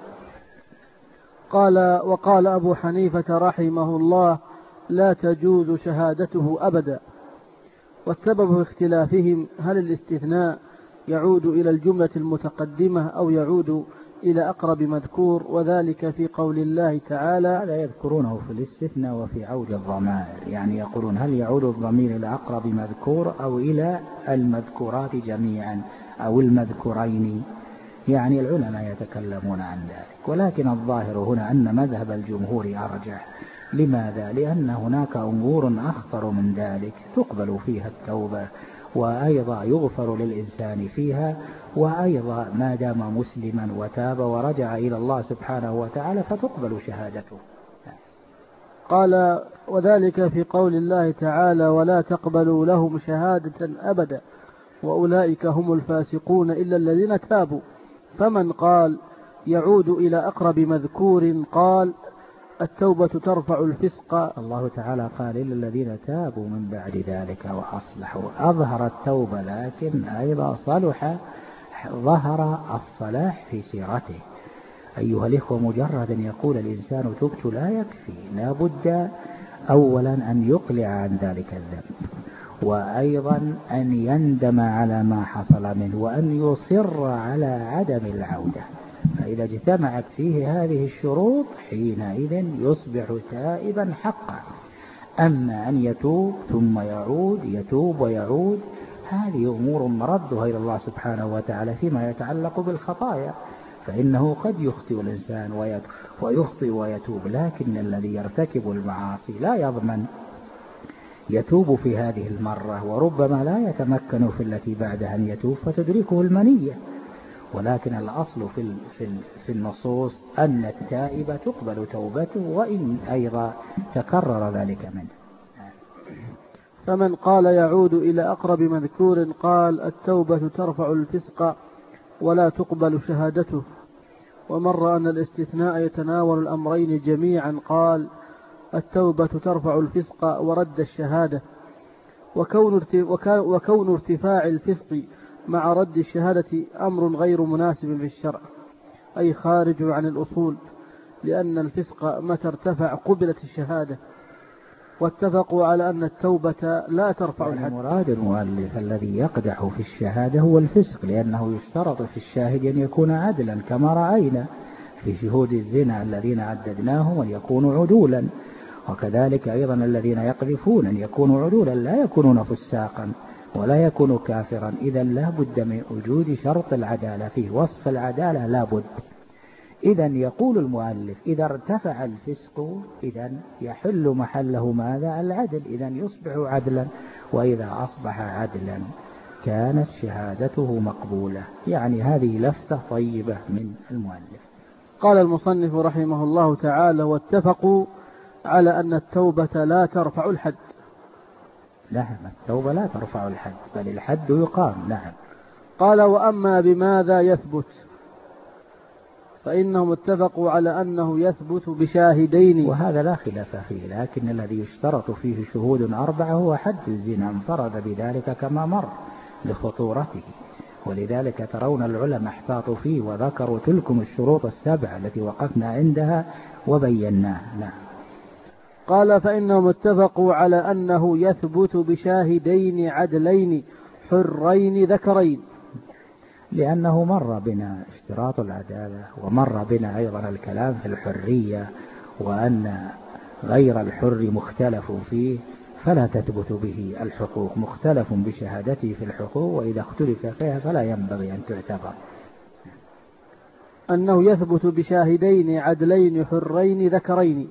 وقال أبو حنيفة رحمه الله لا تجوز شهادته أبدا. والسبب اختلافهم هل الاستثناء يعود إلى الجملة المتقدمة أو يعود إلى أقرب مذكور، وذلك في قول الله تعالى. هذا يذكرونه في الاستثناء وفي عود الضمائر، يعني يقولون هل يعود الضمير إلى أقرب مذكور أو إلى المذكورات جميعا أو المذكورين، يعني العلماء يتكلمون عن ذلك، ولكن الظاهر هنا أن مذهب الجمهور أرجح. لماذا؟ لأن هناك أمور أخطر من ذلك تقبل فيها التوبة، وأيضا يغفر للإنسان فيها، وأيضا ما دام مسلما وتاب ورجع إلى الله سبحانه وتعالى فتقبل شهادته. قال وذلك في قول الله تعالى ولا تقبلوا لهم شهادة أبدا وأولئك هم الفاسقون إلا الذين تابوا. فمن قال يعود إلى أقرب مذكور قال التوبة ترفع الفسق. الله تعالى قال إلا الذين تابوا من بعد ذلك وأصلحوا، أظهر التوبة لكن أيضا ظهر الصلاح في سيرته. أيها الإخوة، مجرد أن يقول الإنسان تبت لا يكفي، لا بد أولا أن يقلع عن ذلك الذنب، وأيضا أن يندم على ما حصل منه وأن يصر على عدم العودة. فإذا اجتمعت فيه هذه الشروط حينئذ يصبح تائبا حقا. أما أن يتوب ثم يعود، يتوب ويعود، هذه أمور مردها إلى الله سبحانه وتعالى فيما يتعلق بالخطايا، فإنه قد يخطئ الإنسان ويخطئ ويتوب، لكن الذي يرتكب المعاصي لا يضمن يتوب في هذه المرة، وربما لا يتمكن في التي بعدها أن يتوب فتدركه المنية. ولكن الأصل في النصوص أن التائب تقبل توبته وإن أيضا تكرر ذلك منه. فمن قال يعود إلى أقرب مذكور قال التوبة ترفع الفسق ولا تقبل شهادته، ومر أن الاستثناء يتناول الأمرين جميعا قال التوبة ترفع الفسق ورد الشهادة، وكون ارتفاع الفسق مع رد الشهادة أمر غير مناسب في الشرع، أي خارج عن الأصول، لأن الفسق متى ارتفع قبلت الشهادة، واتفقوا على أن التوبة لا ترفع الحد. مراد المؤلف الذي يقدح في الشهادة هو الفسق، لأنه يشترط في الشاهد أن يكون عدلا كما رأينا في شهود الزنا الذين عددناهم أن يكونوا عدولا، وكذلك أيضا الذين يقذفون أن يكونوا عدولا لا يكونون فساقا ولا يكون كافرا. إذا لا بد من وجود شرط العدالة فيه، وصف العدالة لا بد. إذا يقول المؤلف إذا ارتفع الفسق إذا يحل محله ماذا؟ العدل، إذا يصبح عدلا، وإذا أصبح عدلا كانت شهادته مقبولة. يعني هذه لفتة طيبة من المؤلف. قال المصنف رحمه الله تعالى واتفقوا على أن التوبة لا ترفع الحد. نعم، التوبة لا ترفع الحد بل الحد يقام. نعم. قال وأما بماذا يثبت فإنهم اتفقوا على أنه يثبت بشاهدين، وهذا لا خلاف فيه، لكن الذي يشترط فيه شهود 4 هو حد الزنا، انفرد بذلك كما مر لخطورته، ولذلك ترون العلماء احتاطوا فيه وذكروا تلكم الشروط 7 التي وقفنا عندها وبيناها. نعم. قال فإنهم اتفقوا على أنه يثبت بشاهدين عدلين حرين ذكرين، لأنه مر بنا اشتراط العدالة، ومر بنا أيضا الكلام في الحرية، وأن غير الحر مختلف فيه فلا تثبت به الحقوق، مختلف بشهادته في الحقوق، وإذا اختلف فيها فلا ينبغي أن تعتبر. أنه يثبت بشاهدين عدلين حرين ذكرين،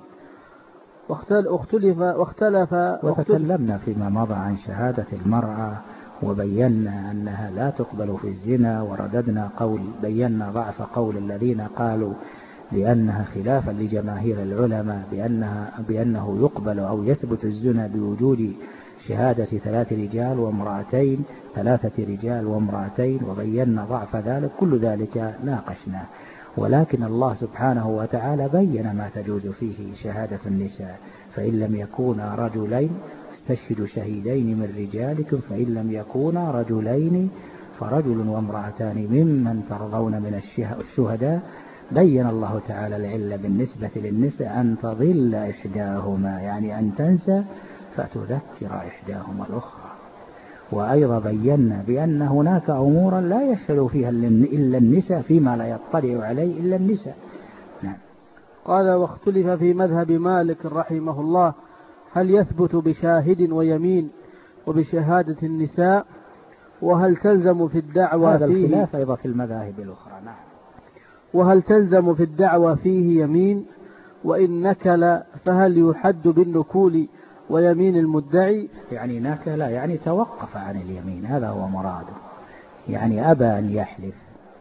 وتكلمنا فيما مضى عن شهادة المرأة وبينا أنها لا تقبل في الزنا، ورددنا بينا ضعف قول الذين قالوا بأنها خلافا لجماهير العلماء بأنه يقبل أو يثبت الزنا بوجود شهادة 3 رجال وامرأتين، 3 رجال وامرأتين، وبينا ضعف ذلك. كل ذلك ناقشناه، ولكن الله سبحانه وتعالى بين ما تجوز فيه شهادة النساء، فإن لم يكونا رجلين استشهدوا شهيدين من رجالكم، فإن لم يكونا رجلين فرجل وامرأتان ممن ترضون من الشهداء. بين الله تعالى العلة بالنسبة للنساء أن تضل إحداهما، يعني أن تنسى فتذكر إحداهما الأخرى. وأيضا بينا بأن هناك أمورا لا يشهد فيها إلا النساء فيما لا يطلع عليه إلا النساء. نعم. قال واختلف في مذهب مالك رحمه الله هل يثبت بشاهد ويمين وبشهادة النساء، وهل تلزم في الدعوى هذا فيه الخلاف أيضا في المذاهب الأخرى. نعم. وهل تلزم في الدعوى فيه يمين، وإن نكل فهل يحد بالنكول ويمين المدعي؟ يعني نكل يعني توقف عن اليمين، هذا هو مراده، يعني أبى أن يحلف.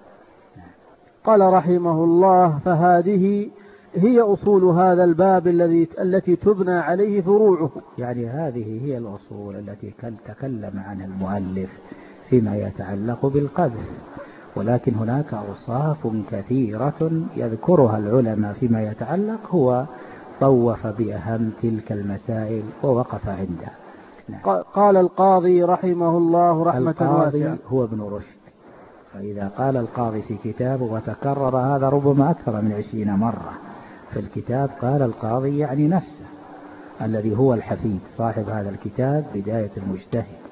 قال رحمه الله فهذه هي أصول هذا الباب التي تبنى عليه فروعه. يعني هذه هي الأصول التي تكلم عنها المؤلف فيما يتعلق بالقذف، ولكن هناك أوصاف كثيرة يذكرها العلماء فيما يتعلق، هو طوف بأهم تلك المسائل ووقف عندها. نعم. قال القاضي رحمه الله رحمة واسعة هو ابن رشد، فإذا قال القاضي في كتابه وتكرر هذا ربما أكثر من 20 مرة في الكتاب، قال القاضي يعني نفسه الذي هو الحفيد صاحب هذا الكتاب بداية المجتهد.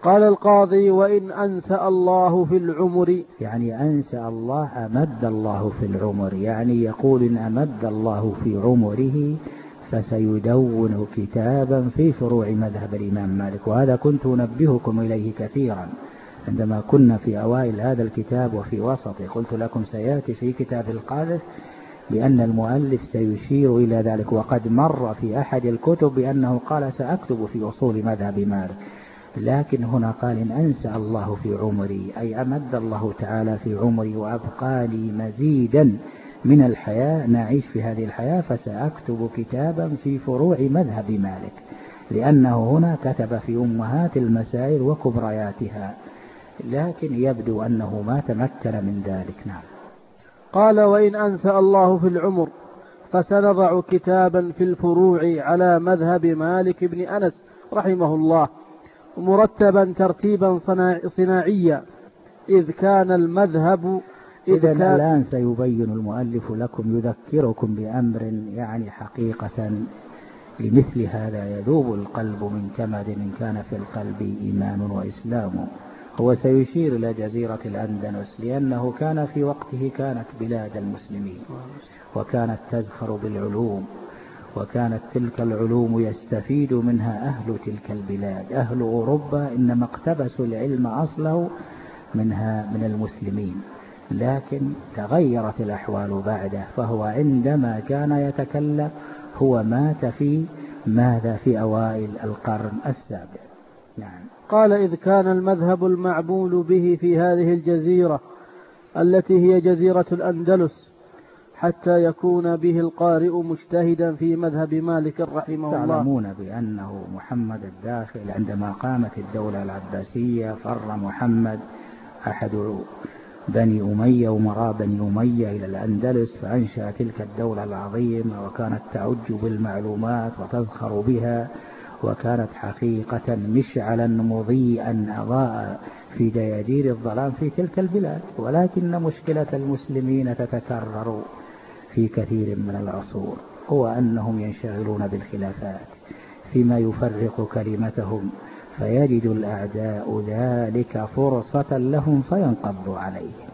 قال القاضي: وإن أنسأ الله في العمر، يعني أنسأ الله أمد الله في العمر، يعني يقول إن أمد الله في عمره فسيدون كتابا في فروع مذهب الإمام مالك. وهذا كنت أنبهكم إليه كثيرا عندما كنا في أوائل هذا الكتاب وفي وسطه، قلت لكم سيأتي في كتاب القاذف بأن المؤلف سيشير إلى ذلك، وقد مر في أحد الكتب بأنه قال سأكتب في أصول مذهب مالك، لكن هنا قال إن أنسى الله في عمري، أي أمد الله تعالى في عمري وأبقى لي مزيدا من الحياة نعيش في هذه الحياة فسأكتب كتابا في فروع مذهب مالك، لأنه هنا كتب في أمهات المسائل وكبرياتها، لكن يبدو أنه ما تمكن من ذلك. نعم. قال: وإن أنسى الله في العمر فسنضع كتابا في الفروع على مذهب مالك بن أنس رحمه الله، مرتبا ترتيبا صناعيا، إذ كان المذهب الآن سيبين المؤلف لكم، يذكركم بأمر يعني حقيقة لمثل هذا يذوب القلب من كمد إن كان في القلب إيمان وإسلام. هو سيشير إلى جزيرة الأندلس، لأنه كان في وقته كانت بلاد المسلمين وكانت تزخر بالعلوم، وكانت تلك العلوم يستفيد منها أهل تلك البلاد. أهل أوروبا إنما اقتبسوا العلم أصله منها من المسلمين، لكن تغيرت الأحوال بعده، فهو عندما كان يتكلم هو مات في أوائل القرن السابع. نعم. قال: إذ كان المذهب المعمول به في هذه الجزيرة التي هي جزيرة الأندلس حتى يكون به القارئ مجتهدا في مذهب مالك رحمه الله. تعلمون بأنه محمد الداخل عندما قامت الدولة العباسية فر محمد أحد بني أمية ومراء بني أمية إلى الأندلس، فأنشأ تلك الدولة العظيمة، وكانت تعج بالمعلومات وتزخر بها، وكانت حقيقة مشعلا مضيئا أضاء في دياجير الظلام في تلك البلاد. ولكن مشكلة المسلمين تتكرر في كثير من العصور، هو أنهم ينشغلون بالخلافات فيما يفرق كلمتهم، فيجد الأعداء ذلك فرصة لهم فينقضوا عليه.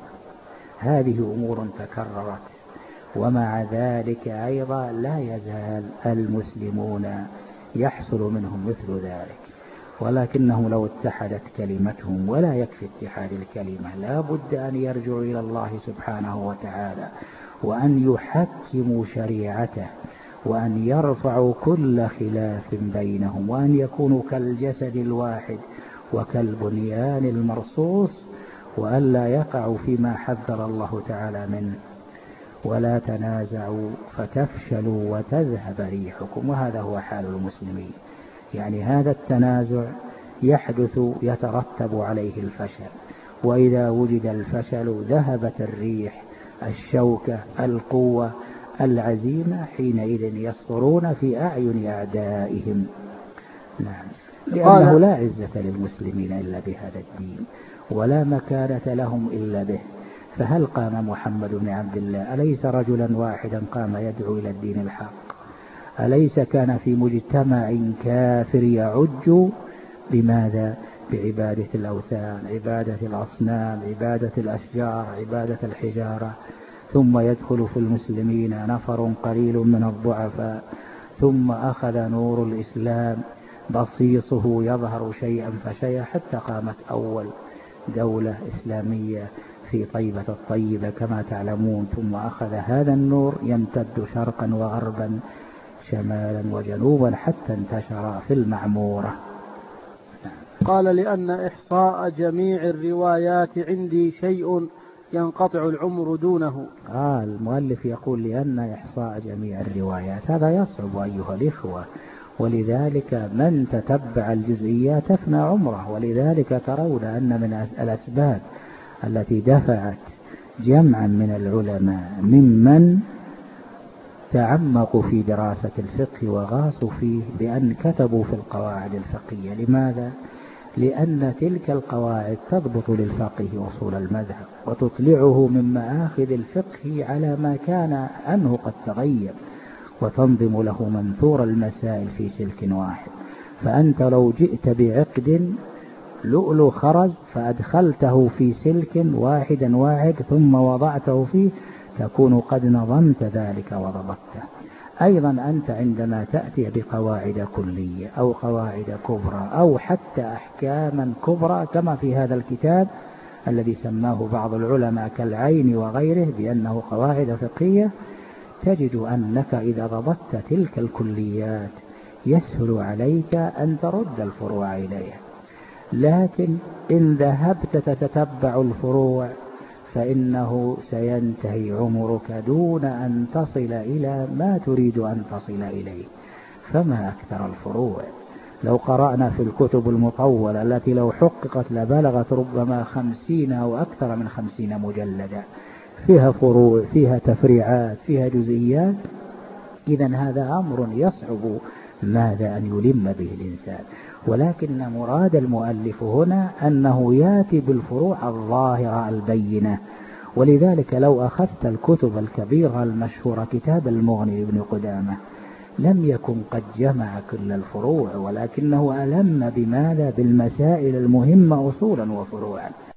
هذه أمور تكررت، ومع ذلك أيضا لا يزال المسلمون يحصل منهم مثل ذلك، ولكنهم لو اتحدت كلمتهم، ولا يكفي اتحاد الكلمة، لا بد أن يرجعوا إلى الله سبحانه وتعالى، وأن يحكموا شريعته، وأن يرفعوا كل خلاف بينهم، وأن يكونوا كالجسد الواحد وكالبنيان المرصوص، وأن لا يقعوا فيما حذر الله تعالى منه. ولا تنازعوا فتفشلوا وتذهب ريحكم، وهذا هو حال المسلمين. يعني هذا التنازع يحدث يترتب عليه الفشل، وإذا وجد الفشل ذهبت الريح، الشوكة، القوة، العزيمة، حينئذ يصدرون في أعين أعدائهم. نعم. لأنه لا عزة للمسلمين إلا بهذا الدين، ولا مكانة لهم إلا به. فهل قام محمد بن عبد الله؟ أليس رجلا واحدا قام يدعو إلى الدين الحق؟ أليس كان في مجتمع كافر يعج بماذا؟ بعبادة الأوثان، عبادة الأصنام، عبادة الأشجار، عبادة الحجارة، ثم يدخل في المسلمين نفر قليل من الضعفاء، ثم أخذ نور الإسلام بصيصه يظهر شيئا فشيئا، حتى قامت أول دولة إسلامية في طيبة الطيبة كما تعلمون، ثم أخذ هذا النور يمتد شرقا وغربا شمالا وجنوبا حتى انتشر في المعمورة. قال: لأن إحصاء جميع الروايات عندي شيء ينقطع العمر دونه. المؤلف يقول لأن إحصاء جميع الروايات هذا يصعب أيها الإخوة، ولذلك من تتبع الجزئيات أفنى عمره. ولذلك ترون أن من الأسباب التي دفعت جمعا من العلماء ممن تعمقوا في دراسة الفقه وغاصوا فيه بأن كتبوا في القواعد الفقهية. لماذا؟ لأن تلك القواعد تضبط للفقه أصول المذهب، وتطلعه من مآخذ الفقه على ما كان عنه قد تغير، وتنظم له منثور المسائل في سلك واحد. فأنت لو جئت بعقد لؤلؤ خرز فأدخلته في سلك واحد ثم وضعته فيه تكون قد نظمت ذلك وضبطته. أيضا أنت عندما تأتي بقواعد كلية أو قواعد كبرى أو حتى أحكاما كبرى كما في هذا الكتاب الذي سماه بعض العلماء كالعين وغيره بأنه قواعد فقهية، تجد أنك إذا ضبطت تلك الكليات يسهل عليك أن ترد الفروع إليها. لكن إن ذهبت تتتبع الفروع فإنه سينتهي عمرك دون أن تصل إلى ما تريد أن تصل إليه. فما أكثر الفروع. لو قرأنا في الكتب المطولة التي لو حققت لبلغت ربما 50 أو أكثر من 50 مجلدا، فيها فروع، فيها تفريعات، فيها جزئيات. إذن هذا أمر يصعب ماذا أن يلم به الإنسان. ولكن مراد المؤلف هنا أنه يأتي بالفروع الظاهرة البينة. ولذلك لو أخذت الكتب الكبيرة المشهورة كتاب المغني لابن قدامة لم يكن قد جمع كل الفروع، ولكنه ألم بماذا؟ بالمسائل المهمة أصولا وفروعا.